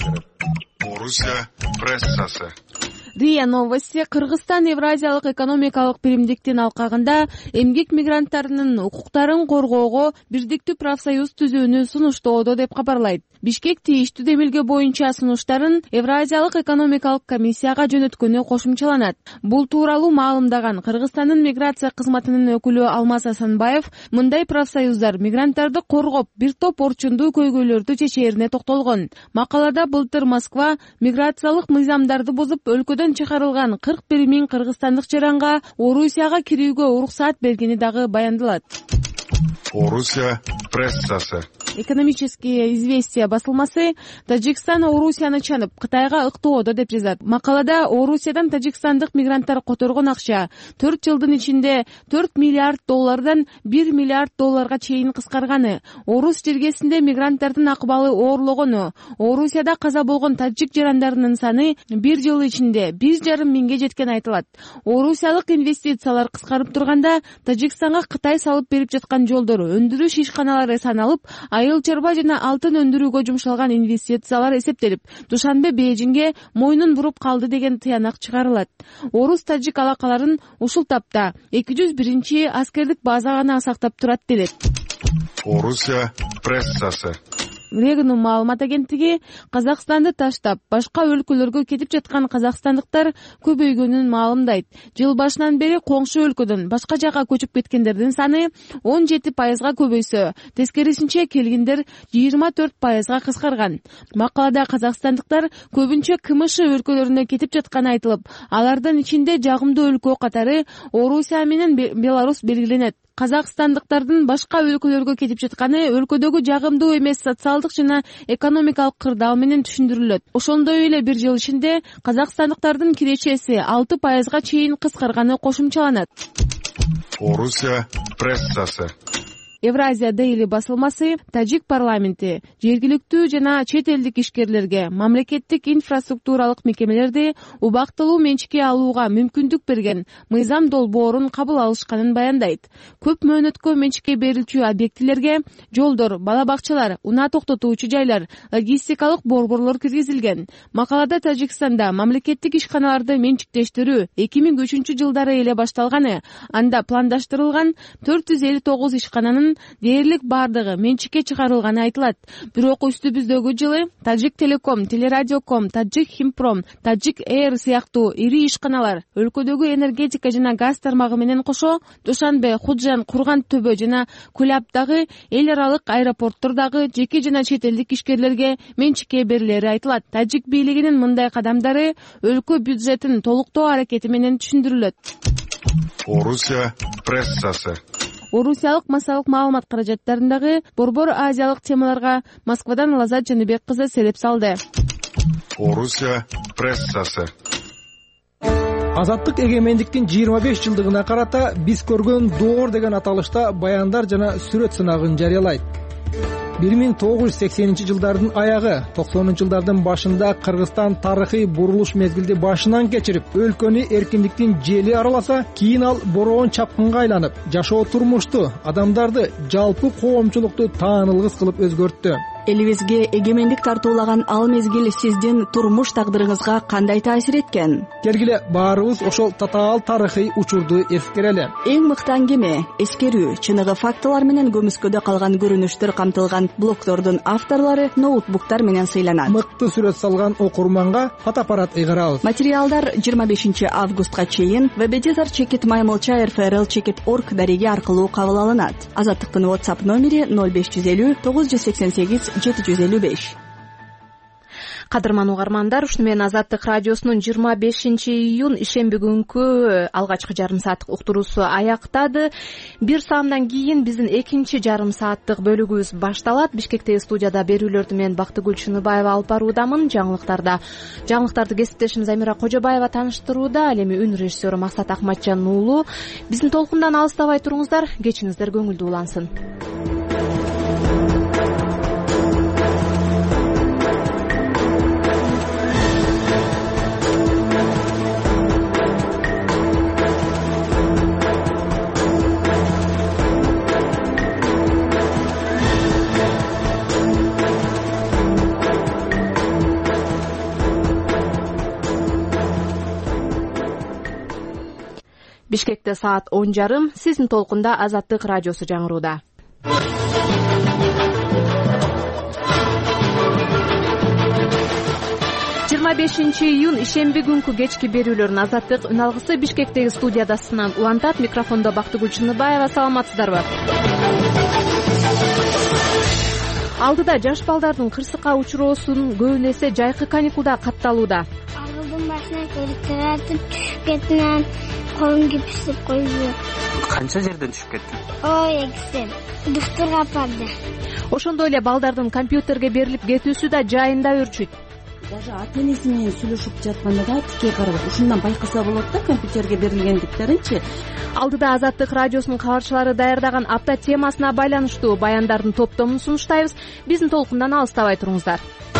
Speaker 13: Орусия прессасы.
Speaker 15: РИА новости. Кыргызстан Евразиялык экономикалык биримдиктин алкагында эмгек мигранттарынын укуктарын коргоого бирдиктүү профсоюз түзүүнү сунуштоодо деп кабарлайт. Бишкек тийиштүү демилге боюнча сунуштарын Евразиялык экономикалык комиссияга жөнөткөнү кошумчаланат. Бул тууралуу маалымдаган Кыргызстандын миграция кызматынын өкүлү Алмаз Асанбаев мындай профсоюздар мигранттарды коргоп, бир топ орчундуу көйгөйлөрдү чечээрине токтолгон. Макалада былтыр Москва миграциялык мыйзамдарды бузуп өлкөдөн чыгарылган кырк бир миң кыргызстандык жаранга Орусияга кирүүгө уруксаат бергени дагы баяндалат.
Speaker 13: Орусия прессасы.
Speaker 15: Экономические известия басылмасы Тажикстан Орусияны чанып Кытайга ыктоодо деп жазат. Макалада Орусиядан тажикстандык мигранттар которгон акча төрт жылдын ичинде төрт миллиард доллардан бир миллиард долларга чейин кыскарганы, орус жергесинде мигранттардын акыбалы оорлогону, Орусияда каза болгон тажик жарандарынын саны бир жыл ичинде бир жарым миңге жеткен айтылат. Орусиялык инвестициялар кыскарып турганда Тажикстанга Кытай салып берип жаткан жолдор, өндүрүш ишканалары саналып, айыл чарба жана алтын өндүрүүгө жумшалган инвестициялар эсептелип, Душанбе Бейжиңге мойнун буруп калды деген тыянак чыгарылат. Орус-тажик алакаларын ушул тапта эки жүз биринчи аскердик база гана сактап турат делет.
Speaker 13: Орусия прессасы.
Speaker 15: Регнум маалымат агенттиги Казакстанды таштап, башка өлкөлөргө кетип жаткан казакстандыктар көбөйгөнүн маалымдайт. Жыл башынан бери коңшу өлкөдөн башка жакка көчүп кеткендердин саны он жети пайызга көбөйсө, тескерисинче келгендер жыйырма төрт пайызга кыскарган. Макалада казакстандыктар көбүнчө КМШ өлкөлөрүнө кетип жатканы айтылып, алардын ичинде жагымдуу өлкө катары Орусия менен Беларусь белгиленет. Казакстандыктардын башка өлкөлөргө кетип жатканы өлкөдөгү жагымдуу эмес социалдык жана экономикалык кырдаал менен түшүндүрүлөт. Ошондой эле бир жыл ичинде казакстандыктардын киречеси алты пайызга чейин кыскарганы кошумчаланат.
Speaker 13: Орусия прессасы.
Speaker 15: Евразия Дейли басылмасы Тажик парламенти жергиликтүү жана чет элдик ишкерлерге мамлекеттик инфраструктуралык мекемелерди убактылуу менчикке алууга мүмкүндүк берген мыйзам долбоорун кабыл алышканын баяндайт. Көп мөөнөткө менчикке берилчү объектилерге жолдор, бала бакчалар, унаа токтотуучу жайлар, логистикалык борборлор киргизилген. Макалада Тажикстанда мамлекеттик ишканаларды менчиктештирүү эки миң үчүнчү жылдары эле башталганы, анда пландаштырылган төрт жүз элүү тогуз ишкананын дээрлик бардыгы менчикке чыгарылганы айтылат. Бирок үстүбүздөгү жылы Таджик Телеком, Телерадиоком, Таджик Химпром, Таджик Эйр сыяктуу ири ишканалар өлкөдөгү энергетика жана газ тармагы менен кошо Душанбе, Худжан, Курган Төбө жана Кулябдагы эл аралык аэропорттордогу жеке жана чет элдик ишкерлерге менчикке берилери айтылат. Таджик бийлигинин мындай кадамдары өлкө бюджетин толуктоо аракети менен түшүндүрүлөт.
Speaker 13: Орусия прессасы.
Speaker 15: Орусиялык массалык маалымат каражаттарындагы Борбор Азиялык темаларга Москвадан Лазат Жаныбек кызы сереп салды.
Speaker 13: Орусия прессасы.
Speaker 16: Азаттык эгемендиктин жыйырма беш жылдыгына карата биз көргөн доор деген аталышта баяндар жана сүрөт сынагын жарыялайт. бир миң тогуз жүз сексенинчи жылдардын аягы, токсонунчу жылдардын башында Кыргызстан тарыхый бурулуш мезгилди башынан кечирип, өлкөнү эркиндиктин жели араласа, кийин ал бороон чапкынга айланып, жашоо турмушту, адамдарды, жалпы коомчулукту таанылгыс кылып өзгөрттү.
Speaker 11: элибизге эгемендик тартуулаган ал мезгил сиздин турмуш тагдырыңызга кандай таасир эткен?
Speaker 16: келгиле баарыбыз ошол татаал тарыхый учурду эскерели.
Speaker 11: Эң мыкты аңгеме, эскерүү, чыныгы фактылар менен көмүскөдө калган көрүнүштөр камтылган блогтордун авторлору ноутбуктар менен сыйланат.
Speaker 16: Мыкты сүрөт салган окурманга фотоаппарат ыйгарабыз.
Speaker 11: Материалдар жыйырма бешинчи августка чейин вебедитор чекит маймылча эр эф эр эл чекит орг дареги аркылуу кабыл алынат. Азаттыктын WhatsApp номери ноль беш жүз элүү тогуз жүз сексен сегиз жети жүз элүү беш.
Speaker 1: Кадырман угармандар, ушуну менен Азаттык радиосунун жыйырма бешинчи июнь ишемби күнкү алгачкы жарым сааттык уктуруусу аяктады. Бир саамдан кийин биздин экинчи жарым сааттык бөлүгүбүз башталат. Бишкектеги студияда берүүлөрдү мен Бактыгүл Чыныбаева алып баруудамын. Жаңылыктарда жаңылыктарды кесиптешим Замира Кожобаева тааныштырууда. Ал эми үн режиссеру Максат Акматжан уулу. Биздин толкундан алыстабай туруңуздар. Кечиңиздер көңүлдүү улансын. Бишкекте саат он жарым, сиздин толкунда Азаттык радиосу жаңырууда. жыйырма бешинчи июнь ишемби күнкү кечки берүүлөрүн Азаттык үн алгысы Бишкектеги студиядасынан улантат. Микрофондо Бактыгүл Чыныбаева. Саламатсыздарбы? Алдыда жаш балдардын кырсыкка учуроосунун көбүн эсе жайкы каникулда катталууда.
Speaker 17: Агылдын башына көлүктөр атып түшүп кеткен, колун кипсип койду.
Speaker 18: Канча жерден түшүп кетти?
Speaker 17: Ой, эксе. Доктурга апарды.
Speaker 1: Ошондой эле балдардын компьютерге берилип кетүүсү да жайында өрчүйт.
Speaker 19: Даже ата-энеси менен сүйлөшүп жатканда да тикей карап, ушундан байкаса болот да компьютерге берилгендиктеринчи.
Speaker 1: Алдыда Азаттык радиосунун кабарчылары даярдаган апта темасына байланыштуу баяндардын топтомун сунуштайбыз. Биздин толкундан алыстабай туруңуздар.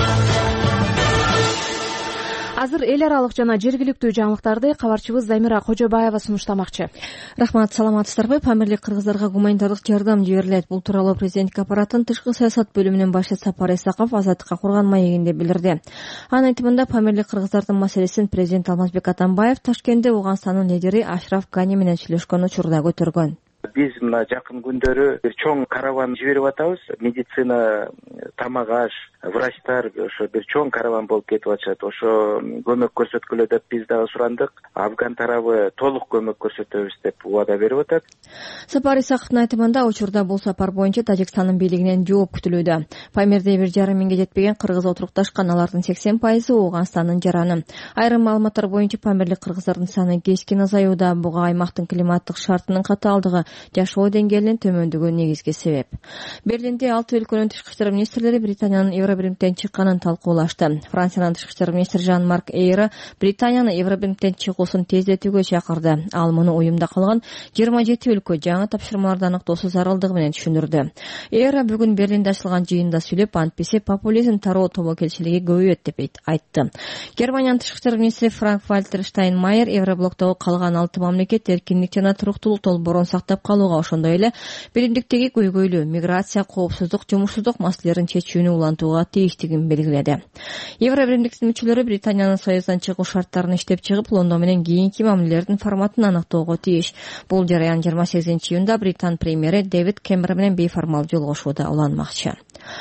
Speaker 1: Азыр эл аралык жана жергиликтүү жаңылыктарды кабарчыбыз Замира Кожобаева сунуштамакчы.
Speaker 4: Рахмат, саламатсыздарбы? Памирлик кыргыздарга гуманитардык жардам жиберилет. Бул тууралуу президенттик аппараттын тышкы саясат бөлүмүнүн башчысы Сапар Исаков Азаттыкка курган маегинде билдирди. Анын айтымында памирлик кыргыздардын маселесин президент Алмазбек Атамбаев Ташкентте Ауганстандын лидери Ашраф Гани менен сүйлөшкөн учурда көтөргөн.
Speaker 3: Биз мына жакын күндөрү бир чоң караван жиберип атабыз. Медицина, тамак аш, врачтар ошо бир чоң караван болуп кетип атышат. Ошо көмөк көрсөткүлө деп биз дагы сурандык. Афган тарабы толук көмөк көрсөтөбүз деп убада берип атат.
Speaker 4: Сапар Исаковдун айтымында учурда бул сапар боюнча Тажикстандын бийлигинен жооп күтүлүүдө. Памирде бир жарым миңге жетпеген кыргыз отурукташкан, алардын сексен пайызы Ооганстандын жараны. Айрым маалыматтар боюнча памирлик кыргыздардын саны кескин азаюуда. Буга аймактын климаттык шартынын катаалдыгы, жашоо деңгээлинин төмөндүгү негизги себеп. Берлинде алты өлкөнүн тышкы иштер министрлери Британиянын Евробиримден чыкканын талкуулашты. Франциянын тышкы иштер министри Жан-Марк Эйра Британияны Евробиримден чыгуусун тездетүүгө чакырды. Ал муну уюмда калган жыйырма жети өлкө жаңы тапшырмаларды аныктоосу зарылдыгы менен түшүндүрдү. Эйра бүгүн Берлинде ачылган жыйында сүйлөп, антпесе популизм тароо тобокелчилиги көбөйөт деп айтты. Германиянын тышкы иштер министри Франк Вальтер Штайнмайер Евроблоктогу калган алты мамлекет эркиндик жана туруктуулук долбоорун сактап калууга, ошондой эле биримдиктеги көйгөйлүү миграция, коопсуздук, жумушсуздук маселелерин чечүүнү улантууга тийиштигин белгиледи. Евробиримдиктин мүчөлөрү Британиянын Союздан чыгуу шарттарын иштеп чыгып, Лондон менен кийинки мамилелердин форматын аныктоого тийиш. Бул жараян жыйырма сегизинчи июнда Британ премьери Дэвид Кэмерон менен бейформал жолугушууда уланмакчы.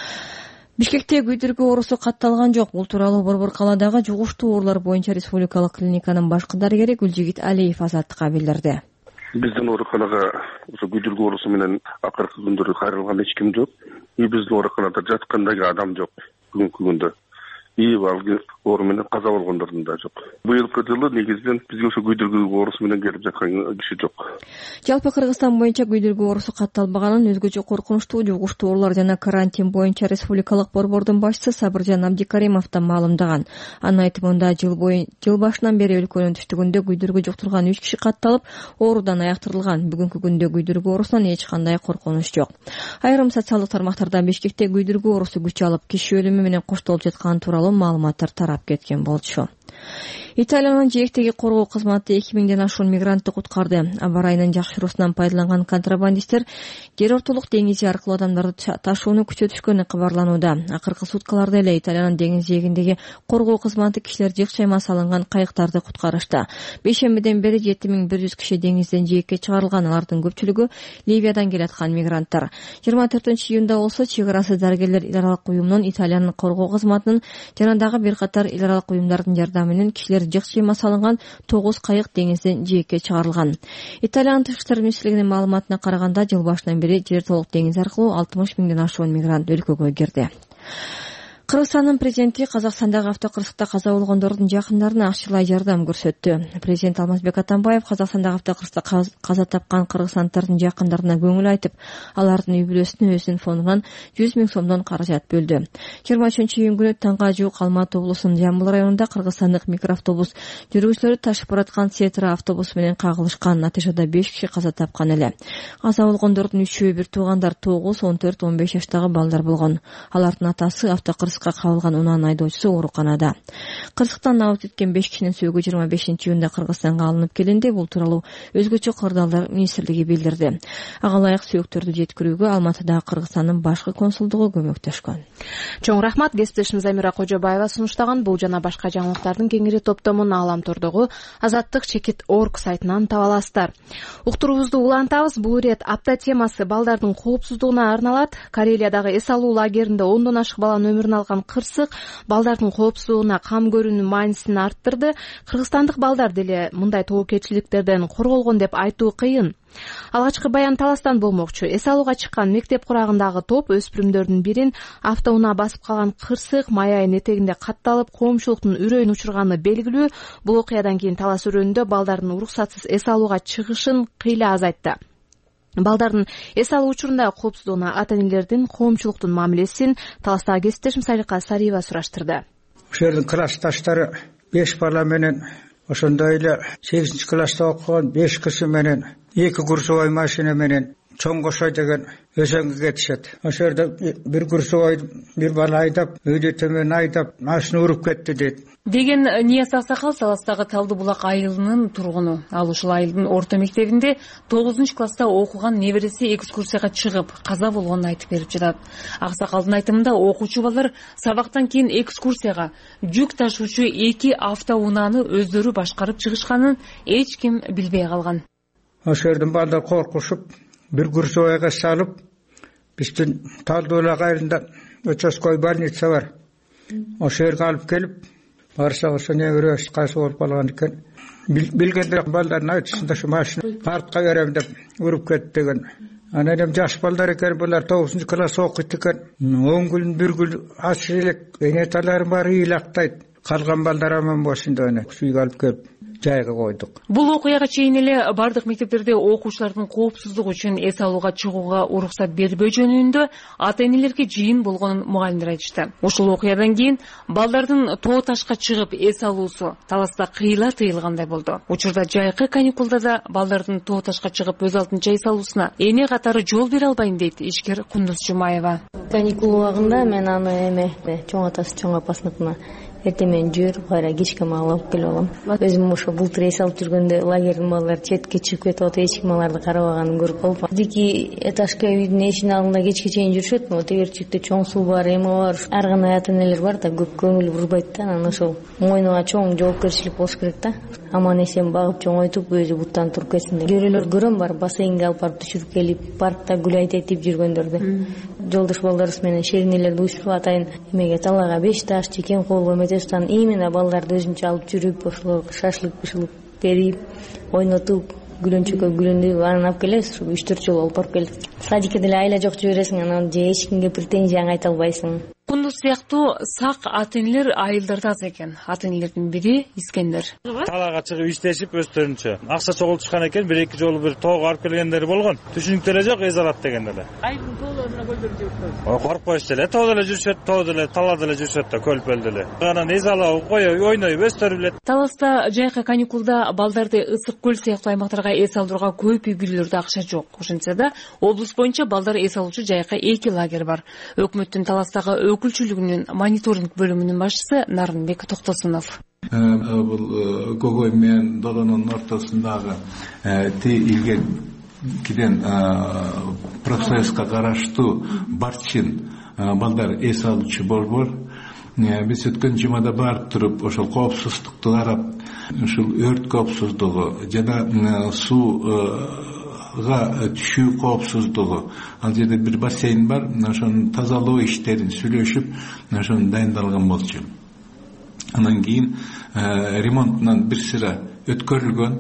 Speaker 4: Бишкекте күйдүргү оорусу катталган жок. Бул тууралуу Борбор калаадагы жугуштуу оорулар боюнча республикалык клиниканын башкы дарыгери Гүлжигит Алиев Азаттыкка билдирди.
Speaker 5: Биздин ооруканага ошо күйдүргү оорусу менен акыркы күндөрү кайрылган эч ким жок. И биздин ооруканада жаткандагы адам жок бүгүнкү күндө. И ал оору менен каза болгондордун да жок. Быйылкы жылы негизинен бизге ошо күйдүргү оорусу менен келип жаткан киши жок.
Speaker 4: Жалпы Кыргызстан боюнча күйдүргү оорусу катталбаганын, өзгөчө коркунучтуу жугуштуу оорулар жана карантин боюнча республикалык борбордун башчысы Сабыржан Абдикаримов да маалымдаган. Анын айтымында жыл бою жыл башынан бери өлкөнүн түштүгүндө күйдүргү жуктурган үч киши катталып, оорудан аяктырылган. Бүгүнкү күндө күйдүргү оорусунан эч кандай коркунуч жок. Айрым социалдык тармактарда Бишкекте күйдүргү оорусу күч алып, киши өлүмү менен коштолуп жатканы тууралуу маалыматтар тарап кеткен болчу. Италиянын жээктеги коргоо кызматы эки миңден ашуун мигрантты куткарды. Аба ырайынын жакшыруусунан пайдаланган контрабандисттер жер ортолук деңизи аркылуу адамдарды ташууну күчөтүшкөнү кабарланууда. Акыркы суткаларда эле Италиянын деңиз жээгиндеги коргоо кызматы кишилер жык чайма салынган кайыктарды куткарышты. Бейшембиден бери жети миң бир жүз киши деңизден жээкке чыгарылган. Алардын көпчүлүгү Ливиядан келаткан мигранттар. жыйырма төртүнчү июнда болсо чек арасы дарыгерлер эл аралык уюмунун Италиянын коргоо кызматынын жана дагы бир катар эл аралык уюмдардын жардамы менен кишилер жык чайма салынган тогуз кайык деңизден жээкке чыгарылган. Италиянын тышкы иштер министрлигинин маалыматына караганда жыл башынан бери жер толук деңиз аркылуу алтымыш миңден ашуун мигрант өлкөгө кирди. Кыргызстандын президенти Казакстандагы автокырсыкта каза болгондордун жакындарына акчалай жардам көрсөттү. Президент Алмазбек Атамбаев Казакстандагы автокырсыкта каза тапкан кыргызстандардын жакындарына көңүл айтып, алардын үй бүлөсүнө өзүнүн фондунан жүз миң сомдон каражат бөлдү. жыйырма үчүнчү июнь күнү таңга жуук Алматы облусунун Жамбыл районунда кыргызстандык микроавтобус жүргүзүүлөрү ташып бараткан Сетра автобусу менен кагылышкан. Натыйжада беш киши каза тапкан эле. Каза болгондордун үчөө бир туугандар тогуз, он төрт, он беш жаштагы балдар болгон. Алардын атасы автокырсык кабылган унаанын айдоочусу ооруканада. Кырсыктан набыт өткөн беш кишинин сөөгү жыйырма бешинчи июнда Кыргызстанга алынып келинди. Бул тууралуу өзгөчө кырдаалдар министрлиги билдирди. Ага ылайык сөөктөрдү жеткирүүгө Алматыдагы Кыргызстандын башкы консулдугу көмөктөшкөн.
Speaker 1: Чоң рахмат. Кесиптешим Замира Кожобаева сунуштаган бул жана башка жаңылыктардын кеңири топтомун Ааламтордогу Азаттык чекит орг сайтынан таба аласыздар. Уктуруубузду улантабыз. Бул ирет апта темасы балдардын коопсуздугуна арналат. Карелиядагы эс алуу лагеринде ондон ашык баланын өмүрүн алган кырсык балдардын коопсуздугуна кам көрүүнүн маанисин арттырды. Кыргызстандык балдар деле мындай тобокелчиликтерден корголгон деп айтуу кыйын. Алгачкы баян Таластан болмокчу. Эс алууга чыккан мектеп курагындагы топ өспүрүмдөрдүн бирин автоунаа басып калган кырсык майайын этегинде катталып, коомчулуктун үрөйүн учурганы белгилүү. Бул окуядан кийин Талас өрөөнүндө балдардын уруксатсыз эс алууга чыгышын кыйла азайтты. Балдардын эс алуу учурунда коопсуздугуна ата-энелердин, коомчулуктун мамилесин Таластагы кесиптешим Салика Сариева сураштырды.
Speaker 20: Ошол жердин классташтары беш бала менен, ошондой эле сегизинчи класста окуган беш киши менен, эки курсовой машина менен Чоң Кошой деген өзөнгө кетишет. Ошол жерде бир курсовой бир бала айдап, өйдө төмөн айдап, машина уруп кетти дейт.
Speaker 21: Деген Нияз Аксакал Таластагы Талды булак айылынын тургуну. Ал ушул айылдын орто мектебинде тогузунчу класста окуган небереси экскурсияга чыгып, каза болгонун айтып берип жатат. Аксакалдын айтымында окуучу балдар сабактан кийин экскурсияга жүк ташуучу эки автоунааны өздөрү башкарып чыгышканын эч ким билбей калган.
Speaker 20: Ошол жерден балдар коркушуп, бир курсовойго салып, биздин Талды булак айылында участкой больница бар. Ошол жерге алып келип, барса ошо неберебиз кайсы болуп калган экен. Билгенде балдардын айтышында ушу машина артка берем деп уруп кетти деген. Анан эми жаш балдар экен, булар тогузунчу класс окуйт экен. он күн бир күн аш элек, энеталарым баары ыйлактайт. Калган балдар аман болсун деп үйгө алып келип жайга койдук.
Speaker 21: Бул окуяга чейин эле бардык мектептерде окуучулардын коопсуздугу үчүн эс алууга чыгууга уруксат бербөө жөнүндө ата-энелерге жыйын болгонун мугалимдер айтышты. Ушул окуядан кийин балдардын тоо ташка чыгып эс алуусу Таласта кыйла тыйылгандай болду. Учурда жайкы каникулда да балдардын тоо ташка чыгып өз алдынча эс алуусуна эне катары жол бере албайм дейт ишкер Кундуз Жумаева.
Speaker 22: Каникул убагында мен аны эме чоң атасы чоң апасыныкына эртең менен жиберип кайра кечке маал алып келип алам. Өзүм ошо бултур эс алып жүргөндө лагердин балдары четке чыгып кетип атып, эч ким аларды карабаганын көрүп калып. Дики этажка үйдүн эшигинин алдында кечке чейин жүрүшөт. Могу тегерчикте чоң суу бар, эме бар. Ар кандай ата-энелер бар да, көп көңүл бурбайт да. Анан ошол мойнуна чоң жоопкерчилик болуш керек да. Аман эсен багып чоңойтуп, өзү буттан туруп кетсин деп. Көрөлөр көрөм бар, бассейнге алып барып түшүрүп келип, паркта гүл айтып жүргөндөрдү. Жолдош балдарыбыз менен шеринелерди уйшуруп атайын. Эмеге талаага беш таш, чекен колго метестан именно балдарды өзүнчө алып жүрүп, ошол шашлык бышылык берип, ойнотуп, гүлөнчөккө гүлөнүп, анан алып келебиз. Ушу үч төрт жолу алып барып келдик. Садикке деле айла жок жибересиң, анан же эч кимге претензияң айта албайсың.
Speaker 21: Кундуз сыяктуу сак ата-энелер айылдарда аз экен. Ата-энелердин бири Искендер.
Speaker 23: Талаага чыгып иштешип өздөрүнчө акча чогултушкан экен, бир эки жолу бир тоого алып келгендери болгон. Түшүнүк деле жок, эз алат дегенде эле.
Speaker 21: Айылдын тоолоруна көлдөрү жүрүшөт.
Speaker 23: О, коркпойсуз эле, тоо деле жүрүшөт, тоо деле, тала деле жүрүшөт да, көлпөл деле. Анан эз алып коюп, ойноюп өздөрү билет.
Speaker 21: Таласта жайкы каникулда балдарды Ысык көл сыяктуу аймактарга эс алдырууга көп үй бүлөлөрдө акча жок. Ошентсе да, облус боюнча балдар эс алуучу жайкы эки лагерь бар. Өкмөттүн Таластагы өкүлчүлүгүнүн мониторинг бөлүмүнүн башчысы Нарынбек Токтосунов.
Speaker 2: бул Когой менен Додонун ортосундагы илге киден профсоюзга караштуу Барчин балдар эс алуучу борбор. Биз өткөн жумада барып туруп ошол коопсуздукту карап, ушул өрт коопсуздугу жана сууга түшүү коопсуздугу, ал жерде бир бассейн бар, ошонун тазалоо иштерин сүйлөшүп, ошону дайындалган болчу. Анан кийин ремонтунан бир сыра өткөрүлгөн,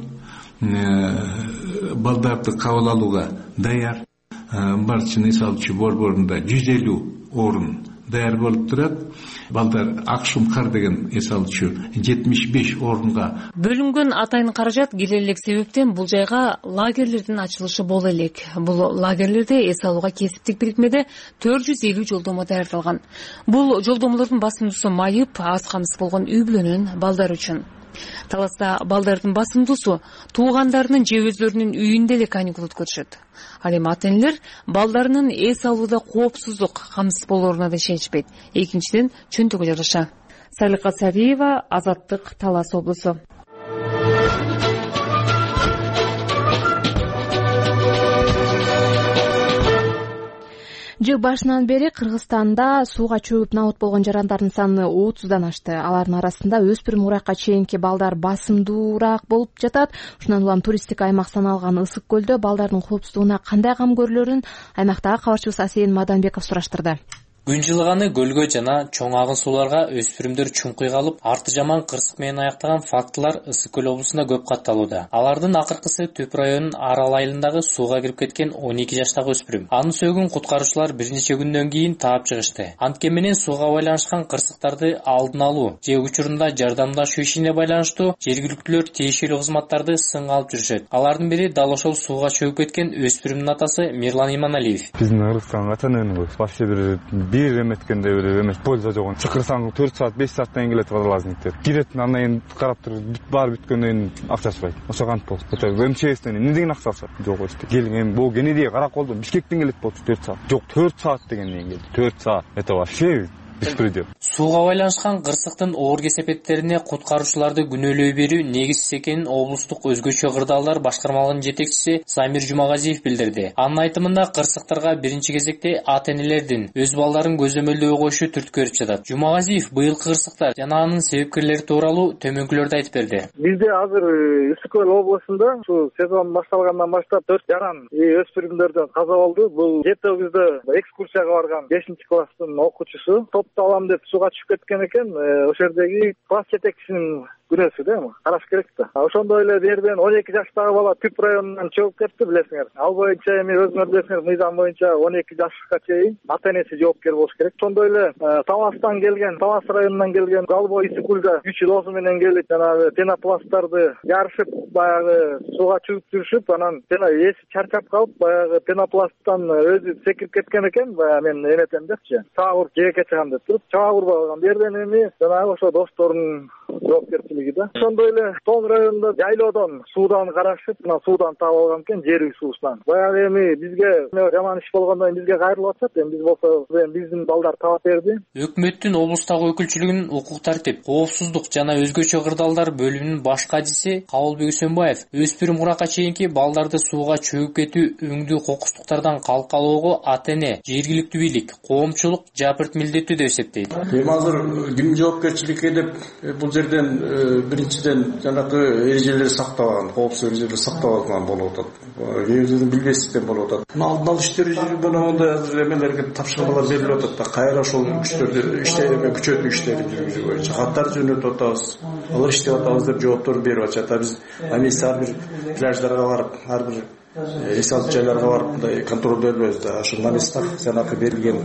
Speaker 2: балдарды кабыл алууга даяр. Барчин эс алуучу борборунда жүз элүү орун даяр болуп турат. Балдар Акшумкар деген эс алуучу жетимиш беш орунга
Speaker 21: бөлүнгөн атайын каражат келелек себептен бул жайга лагерлердин ачылышы боло элек. Бул лагерлерде эс алууга кесиптик бирикмеде төрт жүз элүү жолдомо даярдалган. Бул жолдомолордун басымдуусу майып, аз камсыз болгон үй бүлөнүн балдары үчүн. Таласта балдардын басымдуусу туугандарынын же өздөрүнүн үйүндө эле каникул өткөрүшөт. Ал эми ата-энелер балдарынын эс алууда коопсуздук камсыз болооруна да ишенишпейт. Экинчиден чөнтөгү жараша. Салика Савиева, Азаттык, Талас облусу.
Speaker 1: Жыл башынан бери Кыргызстанда сууга чөгүп набут болгон жарандардын саны отуздан ашты. Алардын арасында өспүрүм уракка чейинки балдар басымдуураак болуп жатат. Ушундан улам туристтик аймак саналган Ысык көлдө балдардын коопсуздугуна кандай кам көрүлөрүн аймактагы кабарчыбыз Асейин Маданбеков сураштырды.
Speaker 7: Күн жылганы көлгө жана чоң агын сууларга өспүрүмдөр чуңкуй калып, арты жаман кырсык менен аяктаган фактылар Ысык көл облусунда көп катталууда. Алардын акыркысы Төп районунун Арал айылындагы сууга кирип кеткен он эки жаштагы өспүрүм. Анын сөөгүн куткаруучулар бир нече күндөн кийин таап чыгышты. Анткени менен сууга байланышкан кырсыктарды алдын алуу же учурунда жардамдашуу ишине байланыштуу жергиликтүүлөр тиешелүү кызматтарды сынга алып жүрүшөт. Алардын бири дал ошол сууга чөгүп кеткен өспүрүмдүн атасы Мирлан Иманалиев.
Speaker 8: Биздин Кыргызстанга ата-энени вообще бир бир эметкенде бир эмес польза жок. Чакырсаң төрт саат беш сааттан кийин келет водолазнниктер. Кирет, андан кийин карап туруп баары бүткөндөн кийин акча алышпайт. Ошо кантип болду? эм че эстен эмне деген акча алышат? Жок эсте. Келиң эми бул Кенедиге Караколдон Бишкектен келет болчу төрт саат. Жок, төрт саат дегенден келди. төрт саат. Это вообще беспредел.
Speaker 7: Сууга байланышкан кырсыктын оор кесепеттерине куткаруучуларды күнөөлөй берүү негизсиз экенин облустук өзгөчө кырдаалдар башкармалыгынын жетекчиси Самир Жумагазиев билдирди. Анын айтымында кырсыктарга биринчи кезекте ата-энелердин өз балдарын көзөмөлдөй коюшу түрткү берип жатат. Жумагазиев быйылкы кырсыктар жана анын себепкерлери тууралуу төмөнкүлөрдү айтып берди.
Speaker 24: Бизде азыр Ысык көл облусунда ушу сезон башталгандан баштап төрт жаран өспүрүмдөрдөн каза болду. Бул жетөбүздө экскурсияга барган бешинчи класстын окуучусу алам деп сууга түшүп кеткен экен. Ошол жердеги класс жетекчисинин күнөөсү да, караш керек да. Ошондой эле берден он эки жаштагы бала Түп районунан чөгүп кетти, билесиңер. Ал боюнча эми өзүңөр билесиңер, мыйзам боюнча он эки жашка чейин ата-энеси жоопкер болуш керек. Ошондой эле Таластан келген, Талас районунан келген Галбой Исыкулда үч досу менен келип, жанагы пенопласттарды ярышып, баягы сууга чөгүп жүрүшүп, анан жана эси чарчап калып, баягы пенопласттан өзү секирип кеткен экен. Баягы мен эметем депчи. Чаагыр жээкке чыгам деп туруп, чаа урбай калган. Берден эми жанагы ошо досторунун жоопкерчилиги да. Ошондой эле Тоң районунда жайлоодон суудан карашып, мына суудан таап алган экен, жер үй суусунан. Баягы эми бизге жаман иш болгондон кийин бизге кайрылып атат. Эми биз болсо биздин балдар таап берди.
Speaker 7: Өкмөттүн облустагы өкүлчүлүгүнүн укук тартип, коопсуздук жана өзгөчө кырдаалдар бөлүмүнүн баш кадиси Кабылбек Үсөнбаев өспүрүм уракка чейинки балдарды сууга чөгүп кетүү өңдүү кокустуктардан калкалоого ата-эне, жергиликтүү бийлик, коомчулук жапырт милдеттүү деп эсептейт.
Speaker 25: Эми азыр ким жоопкерчиликке деп бул жерден биринчиден жанагы эрежелер сакталган, коопсуздук эрежелери сакталган болуп атат. Кээ бирден билбестиктен болуп атат. Алдын алуу иштери жүргөн мондай азыр эмелерге тапшырмалар берилип атат да, кайра ошол күчтөрдү иштери күчөтүү иштери жүргүзүү боюнча каттар жөнөтүп атабыз. Алар иштеп атабыз деп жооптор берип атышат. Биз комиссия ар бир пляждарга барып, ар бир эс алуу жайларга барып мындай контролдойбуз да. Ошол на местах жанагы берилген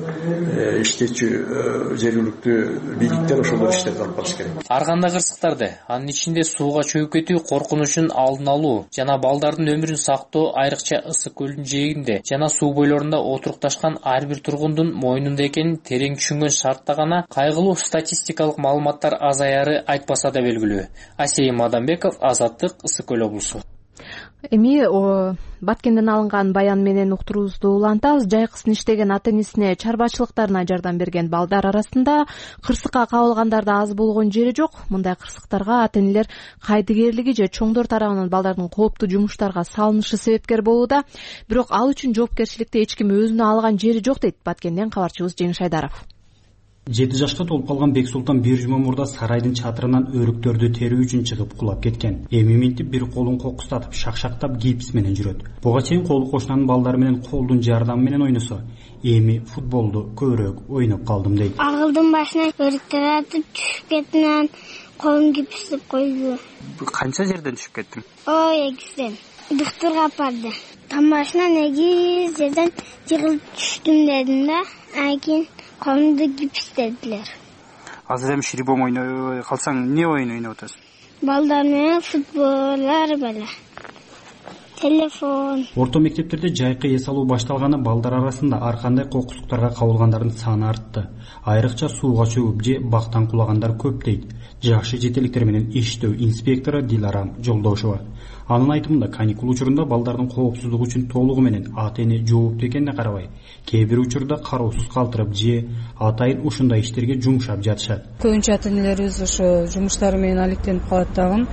Speaker 25: иштечү жергиликтүү бийликтер ошолор иштерди алып барыш керек.
Speaker 7: Ар кандай кырсыктарды, анын ичинде сууга чөгүп кетүү коркунучун алдын алуу жана балдардын өмүрүн сактоо айрыкча Ысык көлдүн жээгинде жана суу бойлорунда отурукташкан ар бир тургундун мойнунда экенин терең түшүнгөн шартта гана кайгылуу статистикалык маалыматтар азаяры айтпаса да белгилүү. Асейин Маданбеков, Азаттык, Ысык көл облусу.
Speaker 1: Эми Баткенден алынган баян менен уктуруубузду улантабыз. Жайкысын иштеген ата энесине чарбачылыктарына жардам берген балдар арасында кырсыкка кабылгандар да аз болгон жери жок. Мындай кырсыктарга ата энелер кайдыгерлиги же чоңдор тарабынан балдардын кооптуу жумуштарга салынышы себепкер болууда. Бирок ал үчүн жоопкерчиликти эч ким өзүнө алган жери жок дейт Баткенден кабарчыбыз Жеңиш Айдаров.
Speaker 6: жети жашка толуп калган Бексултан бир жума мурда сарайдын чатырынан өрүктөрдү терүү үчүн чыгып кулап кеткен. Эми минтип бир колун кокустатып, шакшактап гипс менен жүрөт. Буга чейин колу кошунанын балдары менен колдун жардамы менен ойносо, эми футболду көбүрөөк ойноп калдым дейт.
Speaker 17: Агылдын башына өрүктөр атып түшүп кеттим, колум гипстеп койду.
Speaker 18: Канча жерден түшүп кеттиң?
Speaker 17: Ой, эгизден. Доктурга апарды. Тамашынан эгиз жерден жыгылып түштүм дедим да, анан колумду гипстедилер.
Speaker 18: Азыр эми ширибом ойной калсаң, эмне оюн ойноп атасың?
Speaker 17: Балдар менен футболдар беле. Телефон.
Speaker 6: Орто мектептерде жайкы эс алуу башталганы балдар арасында ар кандай кокустуктарга кабылгандардын саны артты. Айрыкча сууга чөгүп же бактан кулагандар көп дейт. Жакшы жетеликтер менен иштөө инспектору Диларам Жолдошова. Анын айтымында каникул учурунда балдардын коопсуздугу үчүн толугу менен ата эне жооптуу экенине карабай, кээ бир учурда кароосуз калтырып же атайын ушундай иштерге жумшап жатышат.
Speaker 9: Көбүнчө ата энелерибиз ошо жумуштары менен алектенип калат дагы.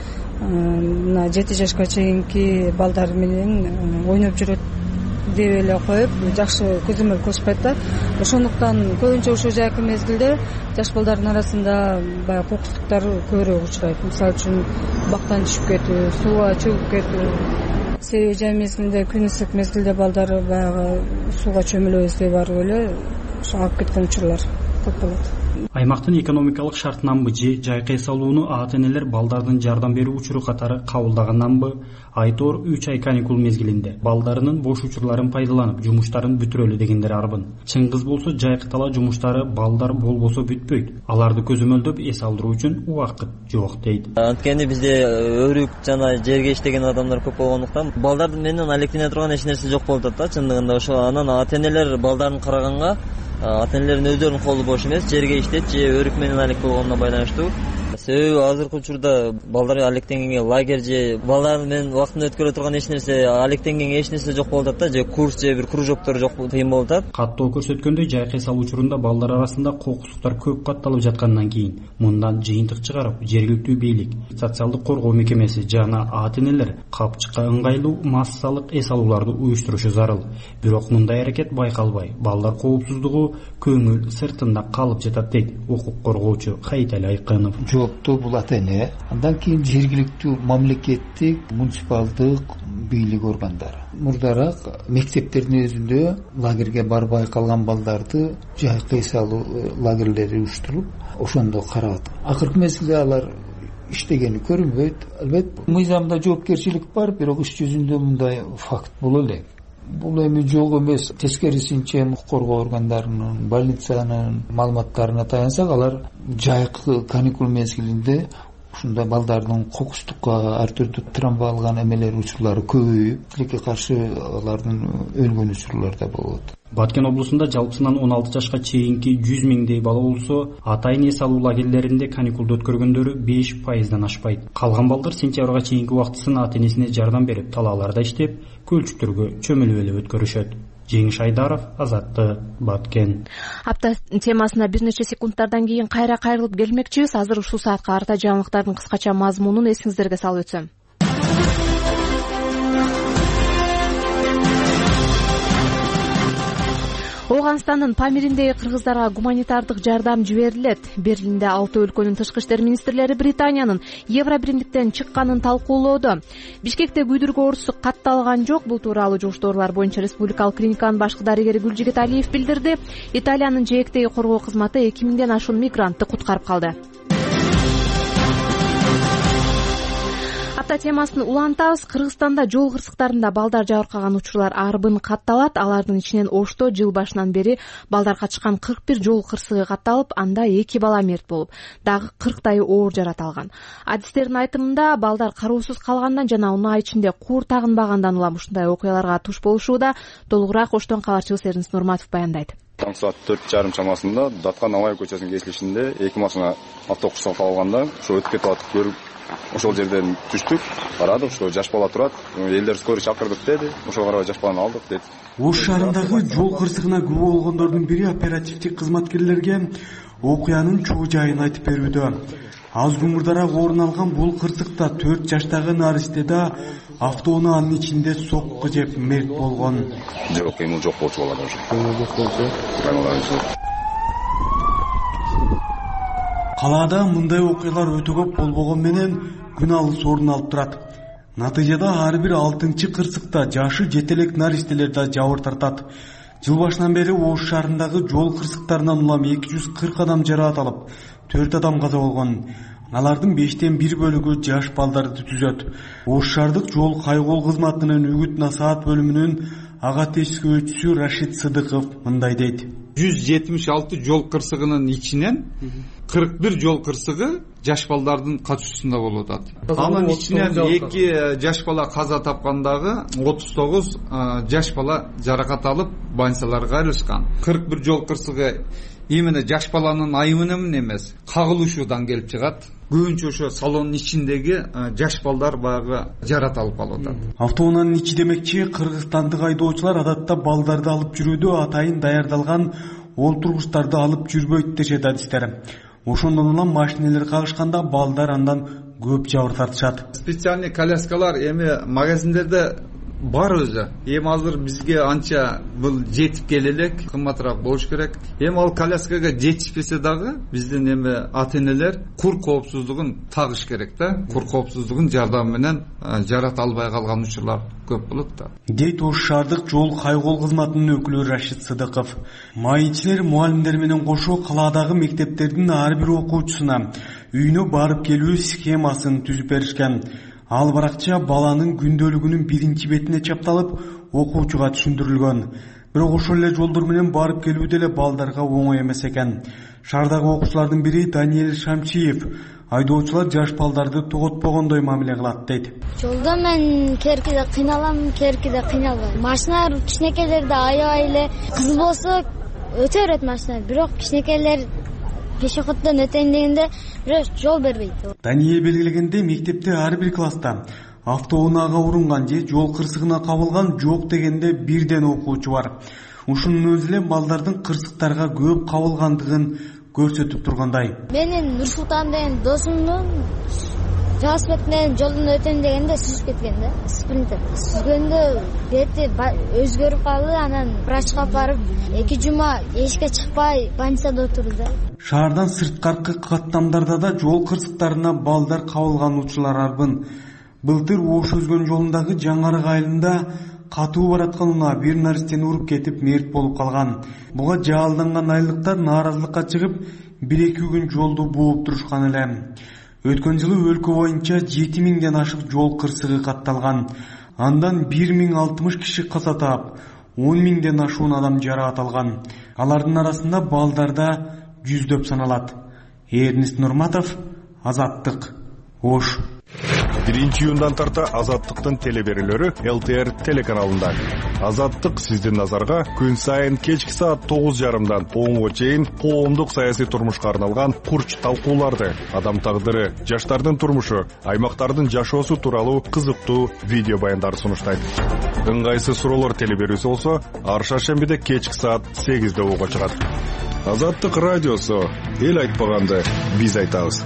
Speaker 9: Мына жети жашка чейинки балдар менен ойноп жүрөт деп эле коюп, жакшы көзөмөл кылышпайт да. Ошондуктан көбүнчө ошо жайкы мезгилде жаш балдардын арасында баягы кокустуктар көбүрөөк учурайт. Мисалы үчүн бактан түшүп кетүү, сууга чөгүп кетүү. Себеби жай мезгилинде күн ысык мезгилде балдар баягы сууга чөмүлөбүз деп барып эле ошо агып кеткен учурлар көп болот.
Speaker 6: Аймактын экономикалык шартынанбы же жайкы эс алууну ата энелер балдардын жардам берүү учуру катары кабылдаганданбы, Айтор үч ай каникул мезгилинде балдарынын бош учурларын пайдаланып жумуштарын бүтүрөлү дегендер арбын. Чыңгыз болсо жайкытала жумуштары балдар болбосо бүтпөйт. Аларды көзөмөлдөп эс алдыруу үчүн убакыт жок дейт.
Speaker 10: Анткени бизде өрүк жана жерге иштеген адамдар көп болгондуктан балдардын менен алектене турган эч нерсе жок болуп атат да, чындыгында ошо. Анан ата энелер балдарын караганга ата энелердин өздөрүнүн колу бош эмес, жерге иштейт же өрүк менен алек болгонуна байланыштуу. Себеби азыркы учурда балдар алектенгенге лагерь же балдар менен убактын өткөрө турган эч нерсе, алектенгенге эч нерсе жок болуп атат да, же курс же бир кружоктор жок, кыйын болуп атат.
Speaker 6: Каттоо көрсөткөндөй жайкы эс алуу учурунда балдар арасында кокустуктар көп катталып жаткандан кийин мындан жыйынтык чыгарып, жергиликтүү бийлик, социалдык коргоо мекемеси жана ата энелер капчыкка ыңгайлуу массалык эс алууларды уюштурушу зарыл. Бирок мындай аракет байкалбай, балдар коопсуздугу көңүл сыртында калып жатат дейт укук коргоочу Кайтали Айкынов.
Speaker 12: Жооптуу бул ата эне, андан кийин жергиликтүү мамлекеттик, муниципалдык бийлик органдары. Мурдараак мектептердин өзүндө лагерге барбай калган балдарды жайкы эс алуу лагерлери уюштуруп, ошондо карап. Акыркы мезгилде алар иштегени көрүнбөйт. Албетте мыйзамда жоопкерчилик бар, бирок иш жүзүндө мындай факт боло элек. Бул эми жок эмес. Тескерисинче укук коргоо органдарынын, больницанын маалыматтарына таянсак, алар жайкы каникул мезгилинде ушундай балдардын кокустукка ар түрдүү травма алган эмелер учурлары көбөйүп, тилекке каршы алардын өлгөн учурлары да болот.
Speaker 6: Баткен облусунда жалпысынан он алты жашка чейинки жүз миңдей бала болсо, атайын эс алуу лагерлеринде каникулду өткөргөндөрү беш пайыздан ашпайт. Калган балдар сентябрга чейинки убактысын ата энесине жардам берип, талааларда иштеп, көлчүктөргө чөмүлүп эле өткөрүшөт. Жеңиш Айдаров, Азатты, Баткен.
Speaker 1: Апта темасына бир нече секундтардан кийин кайра кайрылып келмекчибиз. Азыр ушул саатка карата жаңылыктардын кыскача мазмунун эсиңиздерге салып өтсөм. Ооганстандын Памириндеги кыргыздарга гуманитардык жардам жиберилет. Берлинде алты өлкөнүн тышкы иштер министрлери Британиянын Евро биримдиктен чыкканын талкуулоодо. Бишкекте күйдүргү оорусу катталган жок. Бул тууралуу жугуш оорулар боюнча республикалык клиниканын башкы дарыгери Гүлжигит Алиев билдирди. Италиянын жээктеги коргоо кызматы эки миңден ашуун мигрантты куткарып калды. Апта темасын улантабыз. Кыргызстанда жол кырсыктарында балдар жабыркаган учурлар арбын катталат. Алардын ичинен Ошто жыл башынан бери балдар катышкан кырк бир жол кырсыгы катталып, анда эки бала мерт болуп, дагы кырктай оор жарат алган. Адистердин айтымында балдар кароосуз калгандан жана унаа ичинде куур тагынбагандан улам ушундай окуяларга туш болушууда. Толугураак Оштон кабарчыбыз Эрнис Нурматов баяндайт.
Speaker 14: Таң саат төрт жарым чамасында Даткан Абай көчөсүнүн кесилишинде эки машина автобусга кабылганда, ошо өтүп кетип атып көрүп
Speaker 11: ошол жерден түштүк, карадык, ошо жаш бала турат, элдер скорый чакырдык деди, ошого карабай жаш баланы алдык деди.
Speaker 13: Ош шаарындагы жол кырсыгына күбө болгондордун бири оперативдик кызматкерлерге окуянын чоо жайын айтып берүүдө. Аз күн мурдараак орун алган бул кырсыкта төрт жаштагы наристе да автоунаанын ичинде сокку жеп мерт болгон.
Speaker 11: Жок, кыймыл жок болчу балада уже. Кыймыл жок болчу.
Speaker 13: Калаада мындай окуялар өтө көп болбогон менен күн алыс орун алып турат. Натыйжада ар бир алтынчы кырсыкта жашы жетелек наристелер да жабыр тартат. Жыл башынан бери Ош шаарындагы жол кырсыктарынан улам эки жүз кырк адам жараат алып, төрт адам каза болгон. Алардын бештен бир бөлүгү жаш балдарды түзөт. Ош шаардык жол кайгоол кызматынын үгүт насаат бөлүмүнүн ага тескөөчүсү Рашид Сыдыков мындай дейт.
Speaker 14: жүз жетимиш алты жол кырсыгынын ичинен кырк бир жол кырсыгы жаш балдардын катышуусунда болуп атат. Анын ичинен эки жаш бала каза тапкандагы отуз тогуз жаш бала жаракат алып больницаларга кайрылышкан. кырк бир жол кырсыгы именно жаш баланын айыбы менен эмес, кагылышуудан келип чыгат. Көбүнчө ошо салондун ичиндеги жаш балдар баягы жарат алып калып атат.
Speaker 13: Автоунаанын ичи демекчи кыргызстандык айдоочулар адатта балдарды алып жүрүүдө атайын даярдалган олтургучтарды алып жүрбөйт дешет адистер. Ошондон улам машинелер кагышканда балдар андан көп жабыр тартышат.
Speaker 14: Специальный коляскалар эми магазиндерде бар өзү. Эми азыр бизге анча бул жетип келе элек, кымбатыраак болуш керек. Эми ал коляскага жетишпесе дагы биздин эми ата-энелер кур коопсуздугун тагыш керек да. Кур коопсуздугун жардамы менен жарат албай калган учурлар көп болот да.
Speaker 13: Дейт Ош шаардык жол кайгоол кызматынын өкүлү Рашид Сыдыков. Маичилер мугалимдер менен кошо калаадагы мектептердин ар бир окуучусуна үйүнө барып келүү схемасын түзүп беришкен. Ал баракча баланын күндөлүгүнүн биринчи бетине чапталып, окуучуга түшүндүрүлгөн. Бирок ошол эле жолдор менен барып келүү деле балдарга оңой эмес экен. Шаардагы окуучулардын бири Даниэль Шамчиев айдоочулар жаш балдарды тоготпогондой мамиле кылат дейт.
Speaker 17: Жолдо мен керкиде кыйналам, керкиде кыйналбайм. Машина кичинекейлерди аябай эле кызыл болсо өтө берет машина, бирок кичинекейлер пешеходдон өтөйүн дегенде бирок жол бербейт.
Speaker 13: Даниэль белгилегенде мектепте ар бир класста автоунаага урунган же жол кырсыгына кабылган жок дегенде бирден окуучу бар. Ушунун өзү эле балдардын кырсыктарга көп кабылгандыгын көрсөтүп тургандай.
Speaker 17: Менин Нурсултан деген досумдун велосипед менен жолдон өтөйүн дегенде сүзүп кеткен да, спринтер. Сүзгөндө бети өзгөрүп калды, анан врачка барып эки жума эшикке чыкпай больницада отурду.
Speaker 13: Шаардан сырткаркы каттамдарда да жол кырсыктарына балдар кабылган учурлар арбын. Былтыр Ош Өзгөн жолундагы Жаңарык айылында катуу бараткан унаа бир наристени уруп кетип мерт болуп калган. Буга жаалданган айылдыктар нааразылыкка чыгып, бир-эки күн жолду бууп турушкан эле. Өткөн жылы өлкө боюнча жети миңден ашык жол кырсыгы катталган. Андан бир миң алтымыш киши каза таап, он миңден ашуун адам жараат алган. Алардын арасында балдар да жүздөп саналат. Эрнест Нурматов, Азаттык, Ош.
Speaker 15: биринчи июндан тарта Азаттыктын телеберүүлөрү эл тэ эр телеканалында. Азаттык сиздин назарга күн сайын кечки саат тогуз жарымдан онго чейин коомдук саясий турмушка арналган курч талкууларды, адам тагдыры, жаштардын турмушу, аймактардын жашоосу тууралуу кызыктуу видео баяндарды сунуштайт. Ыңгайсыз суроолор телеберүүсү болсо ар шаршембиде кечки саат сегизде ого чыгат. Азаттык радиосу, эл айтпаганды биз айтабыз.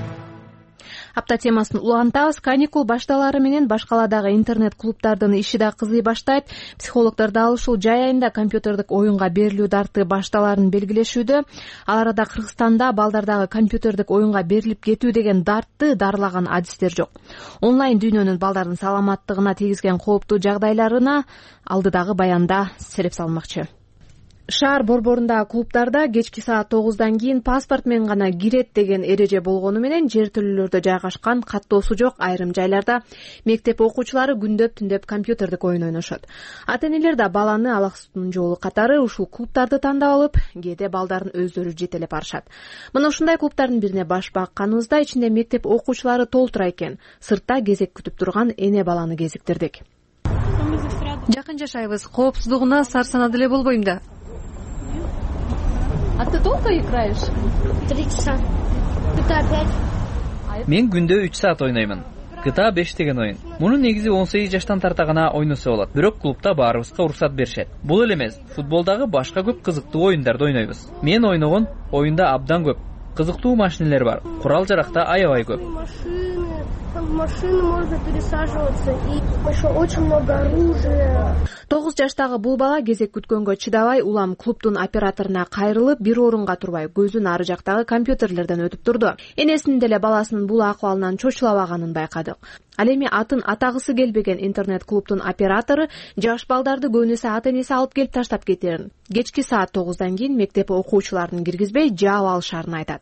Speaker 1: Апта темасын улантабыз. Каникул башталары менен башкаладагы интернет клубдардын иши да кызый баштайт. Психологдор дал ушул жай айында компьютердик оюнга берилүү дарты башталарын белгилешүүдө. Ал арада Кыргызстанда балдардагы компьютердик оюнга берилип кетүү деген дартты дарылаган адистер жок. Онлайн дүйнөнүн балдардын саламаттыгына тийгизген кооптуу жагдайларына алдыдагы баянда сереп салмакчы. Шаар борборундагы клубдарда кечки саат тогуздан кийин паспорт менен гана кирет деген эреже болгону менен жер тилүүлөрдө жайгашкан каттоосу жок айрым жайларда мектеп окуучулары күндөп түндөп компьютердик оюн ойношот. Ата-энелер да баланы алаксутуунун жолу катары ушул клубдарды тандап алып, кээде балдарын өздөрү жетелеп барышат. Мына ушундай клубдардын бирине баш бакканыбызда ичинде мектеп окуучулары толтура экен. Сыртта кезек күтүп турган эне баланы кезиктирдик.
Speaker 21: Жакын жашайбыз, коопсуздугуна сар санаа деле болбойм да.
Speaker 1: А ты долго играешь?
Speaker 17: Три часа.
Speaker 16: Мен күндө үч саат ойноймун.
Speaker 3: джи ти эй беш деген оюн. Муну негизи он сегиз жаштан тарта гана ойносо болот. Бирок клубда баарыбызга уруксат беришет. Бул эле эмес, футболдагы башка көп кызыктуу оюндарды ойнойбуз. Мен ойногон оюнда абдан көп кызыктуу машинелер бар. Курал-жаракта аябай көп.
Speaker 4: В машину можно пересаживаться, и еще очень много оружия.
Speaker 1: тогуз жаштагы бул бала кезек күткөнгө чыдабай улам клубдун операторуна кайрылып, бир орунга турбай көзүн ары жактагы компьютерлерден өтүп турду. Энесинин деле баласынын бул акыбалынан чочулабаганын байкадык. Ал эми атын атагысы келбеген интернет-клубдун оператору жаш балдарды көбүнесе ата-энеси алып келип таштап кетерин, кечки саат тогуздан кийин мектеп окуучуларын киргизбей жаап алышарын айтат.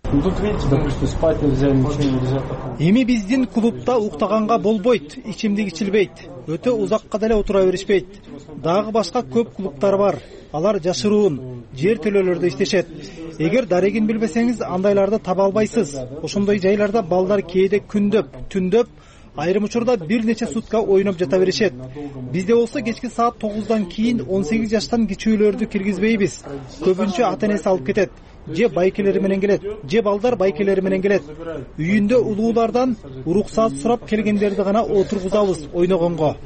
Speaker 5: Эми биздин клубда уктаганга болбойт, ичимдик ичилбейт, өтө узакка деле отура беришпейт. Дагы башка көп клубтар бар. Алар жашыруун, жер төлөөлөрдө иштешет. Эгер дарегин билбесеңиз, андайларды таба албайсыз. Ошондой жайларда балдар кээде күндөп, түндөп, айрым учурда бир нече сутка ойноп жата беришет. Бизде болсо кечки саат тогуздан кийин он сегиз жаштан кичүүлөрдү киргизбейбиз. Көбүнчө ата-энеси алып кетет. Же байкелери менен келет, же балдар байкелери менен келет. Үйүндө улуулардан уруксат сурап келгендерди гана отургузабыз ойногонго.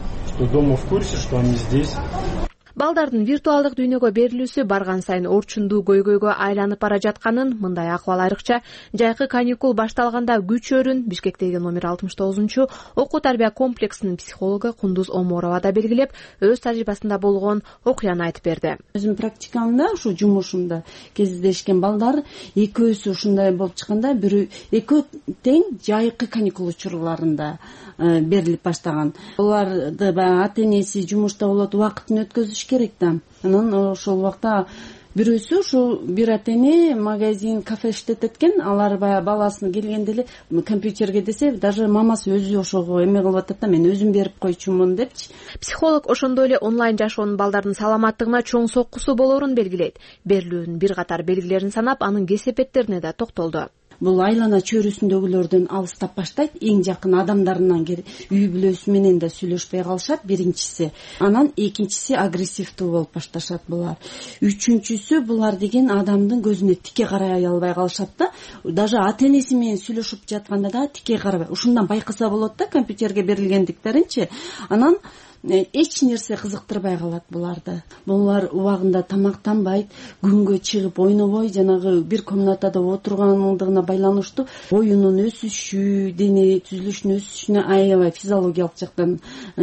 Speaker 1: Балдардын виртуалдык дүйнөгө берилүүсү барган сайын орчундуу көйгөйгө айланып бара жатканын, мындай акыбал айрыкча жайкы каникул башталганда күчөрүн Бишкектеги номер алтымыш тогузунчу окуу тарбия комплексинин психологу Кундуз Оморова да белгилеп, өз тажрыйбасында болгон окуяны айтып берди.
Speaker 16: Өзүм практикамда, ушу жумушумда кездешкен балдар экөөсү ушундай болуп чыкканда, бирөө экөө тең жайкы каникул учурларында берилип баштаган. Буларды баягы ата-энеси жумушта болот, убакытын өткөзүш керек да. Анан ошол убакта бирөөсү ушул бир ата-эне магазин, кафе иштетет экен, алар баягы баласын келгенде эле компьютерге десе, даже мамасы өзү ошого эме кылып атат да, мен өзүм берип койчумун депчи.
Speaker 1: Психолог ошондой эле онлайн жашоонун балдардын саламаттыгына чоң соккусу болорун белгилейт. Берилүүнүн бир катар белгилерин санап, анын кесепеттерине да токтолду.
Speaker 16: Бул айлана чөйрөсүндөгүлөрдөн алыстап баштайт, эң жакын адамдарынан үй бүлөсү менен да сүйлөшпөй калышат, биринчиси. Анан экинчиси агрессивдүү болуп башташат булар. Үчүнчүсү булар деген адамдын көзүнө тике карай албай калышат да. Даже ата-энеси менен сүйлөшүп жатканда да тике карабай. Ушундан байкаса болот да, компьютерге берилгендиктеринчи. Анан эч нерсе кызыктырбай калат буларды. Булар убагында тамактанбайт, күнгө чыгып ойнобой, жанагы бир комнатада отургандыгына байланыштуу оюнун өсүшү, дене түзүлүшүнүн өсүшүнө аябай физиологиялык жактан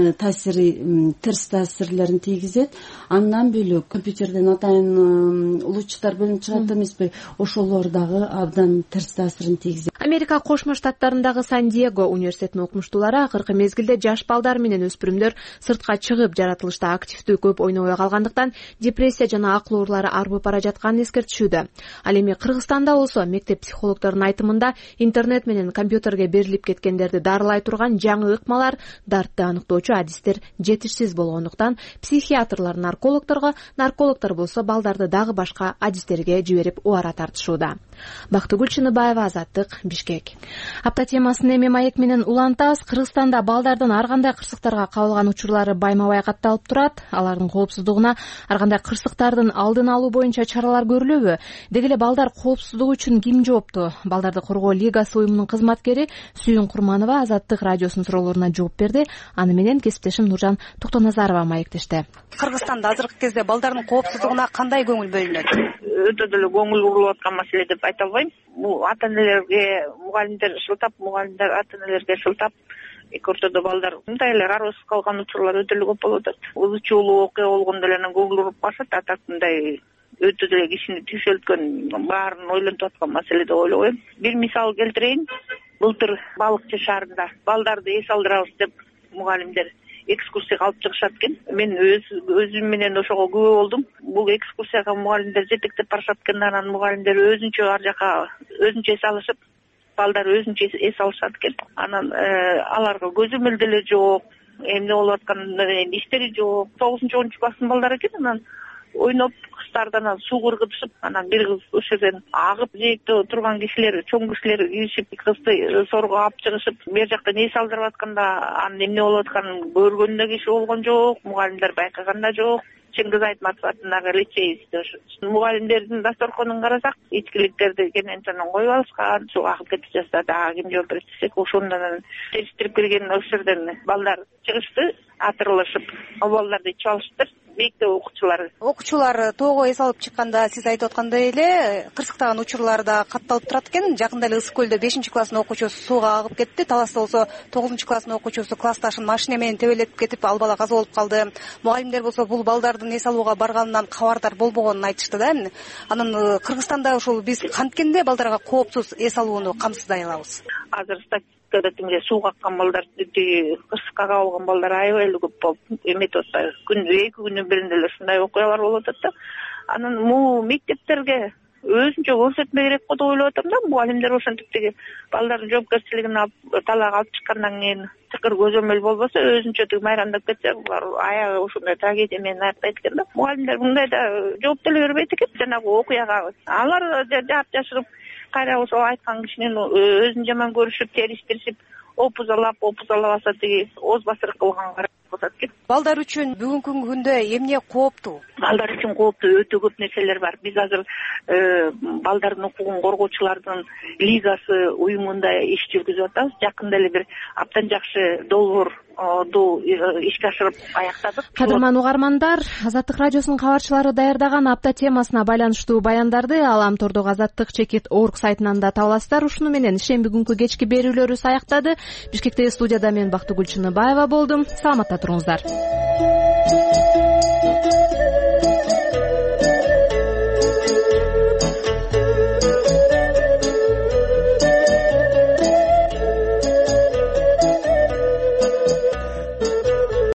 Speaker 16: таасири, терс таасирлерин тийгизет. Андан бөлөк компьютерден атайын улуучтар бөлүнүп чыгат эмеспи? Ошолор дагы абдан терс таасирин тийгизет.
Speaker 1: Америка Кошмо Штаттарындагы Сан-Диего университетинин окумуштуулары акыркы мезгилде жаш балдар менен өспүрүмдөр сыртка чыгып жаратылышта активдүү көп ойнобой калгандыктан депрессия жана акыл оорулары арбып бара жатканын эскертишүүдө. Ал эми Кыргызстанда болсо мектеп психологдорунун айтымында интернет менен компьютерге берилип кеткендерди дарылай турган жаңы ыкмалар, дартты аныктоочу адистер жетишсиз болгондуктан психиатрлар наркологдорго, наркологдор болсо балдарды дагы башка адистерге жиберип убара тартышууда. Бактыгүл Чыныбаева, Азаттык, Бишкек. Апта темасын эми маек менен улантабыз. Кыргызстанда балдардын ар кандай кырсыктарга кабылган учурлары байма-бай катталып турат. Алардын коопсуздугуна ар кандай кырсыктардын алдын алуу боюнча чаралар көрүлөбү? Деги эле балдар коопсуздугу үчүн ким жоопту? Балдарды коргоо лигасы уюмунун кызматкери Сүйүн Курманова Азаттык радиосунун суроолоруна жооп берди. Аны менен кесиптешим Нуржан Токтоназарова маектешти.
Speaker 19: Кыргызстанда азыркы кезде балдардын коопсуздугуна кандай көңүл бөлүнөт?
Speaker 26: Өтө деле көңүл бурулуп аткан маселе деп айта албайм. Бул ата-энелерге, мугалимдер шылтап, мугалимдер ата-энелерге шылтап, эки ортодо балдар мындай эле кароосуз калган учурлар өтө эле көп болуп атат. Узчулуу окуя болгондо эле анан көңүл буруп калышат, а так мындай өтө деле кишини түйшөлткөн, баарын ойлонтуп аткан маселе деп ойлобойм. Бир мисал келтирейин. Былтыр Балыкчы шаарында балдарды эс алдырабыз деп мугалимдер экскурсияга алып чыгышат экен. Мен өз өзүм менен ошого күбө болдум. Бул экскурсияга мугалимдер жетектеп барышат экен, анан мугалимдер өзүнчө ар жака өзүнчө эс алышып, балдар өзүнчө эс алышат экен. Анан аларга көзөмөл деле жок, эмне болуп атканын иштери жок. тогузунчу онунчу класстын балдары экен. Анан ойноп кыздардан суу кыргызышып, анан бир кыз ошол жерден агып, жээкте турган кишилер, чоң кишилер киришип, кызды сорго алып чыгышып, бер жактан эс алдырып атканда анын эмне болуп атканын көргөн да киши болгон жок, мугалимдер байкаган да жок. Чыңгыз Айтматов атындагы лицейибизде ошо мугалимдердин дасторконун карасак ичкиликтерди кенен коюп алышкан, суга агып кетип жатса дагы ким жооп берет десек, ошондон териштирип кирген ошол жерден балдар чыгышты, атырылышып, ал балдарды ичип алышыптыр. Мектеп окуучулары
Speaker 19: окуучулар тоого эс алып чыкканда сиз айтып аткандай эле кырсыктаган учурлар да катталып турат экен. Жакында эле Ысык көлдө бешинчи класстын окуучусу сууга агып кетти. Таласта болсо тогузунчу класстын окуучусу классташын машина менен тебелетип кетип, ал бала каза болуп калды. Мугалимдер болсо бул балдардын эс алууга барганынан кабардар болбогонун айтышты да. Анан Кыргызстанда ушул биз канткенде балдарга коопсуз эс алууну камсыздай алабыз?
Speaker 26: Азыр статистикада суу каккан балдар, кырсыкка кабылган балдар аябай эле көп болуп эметип атат. Күн эки күнүн биринде эле ушундай окуялар болуп атат да. Анан могу мектептерге өзүнчө көрсөтмө керек го деп ойлоп атам да. Мугалимдер ошентип тиги балдардын жоопкерчилигин алып талаага алып чыккандан кийин тыкыр көзөмөл болбосо, өзүнчө тиги майрамдап кетсе, булар аягы ушундай трагедия менен аяктайт экен да. Мугалимдер мындайда жооп деле бербейт экен жанагы окуяга. Алар жаап жашырып, кайра ошол айткан кишинин өзүн жаман көрүшүп, териштиришип, опузалап, опузалабаса тиги оз басырык кылганга атат экен.
Speaker 19: Балдар үчүн бүгүнкү күндө эмне кооптуу?
Speaker 26: Балдар үчүн кооптуу өтө көп нерселер бар. Биз азыр балдардын укугун коргоочулардын лигасы уюмунда иш жүргүзүп атабыз. Жакында эле бир абдан жакшы долбоорду ишке ашырып аяктадык.
Speaker 1: Кадырман угармандар, Азаттык радиосунун кабарчылары даярдаган апта темасына байланыштуу баяндарды Аламтордогу азаттык чекит орг сайтынан да таба аласыздар. Ушуну менен ишемби күнкү кечки берүүлөрүбүз аяктады. Бишкектеги студияда мен Бактыгүл Чыныбаева болдум. Саламатта туруңуздар.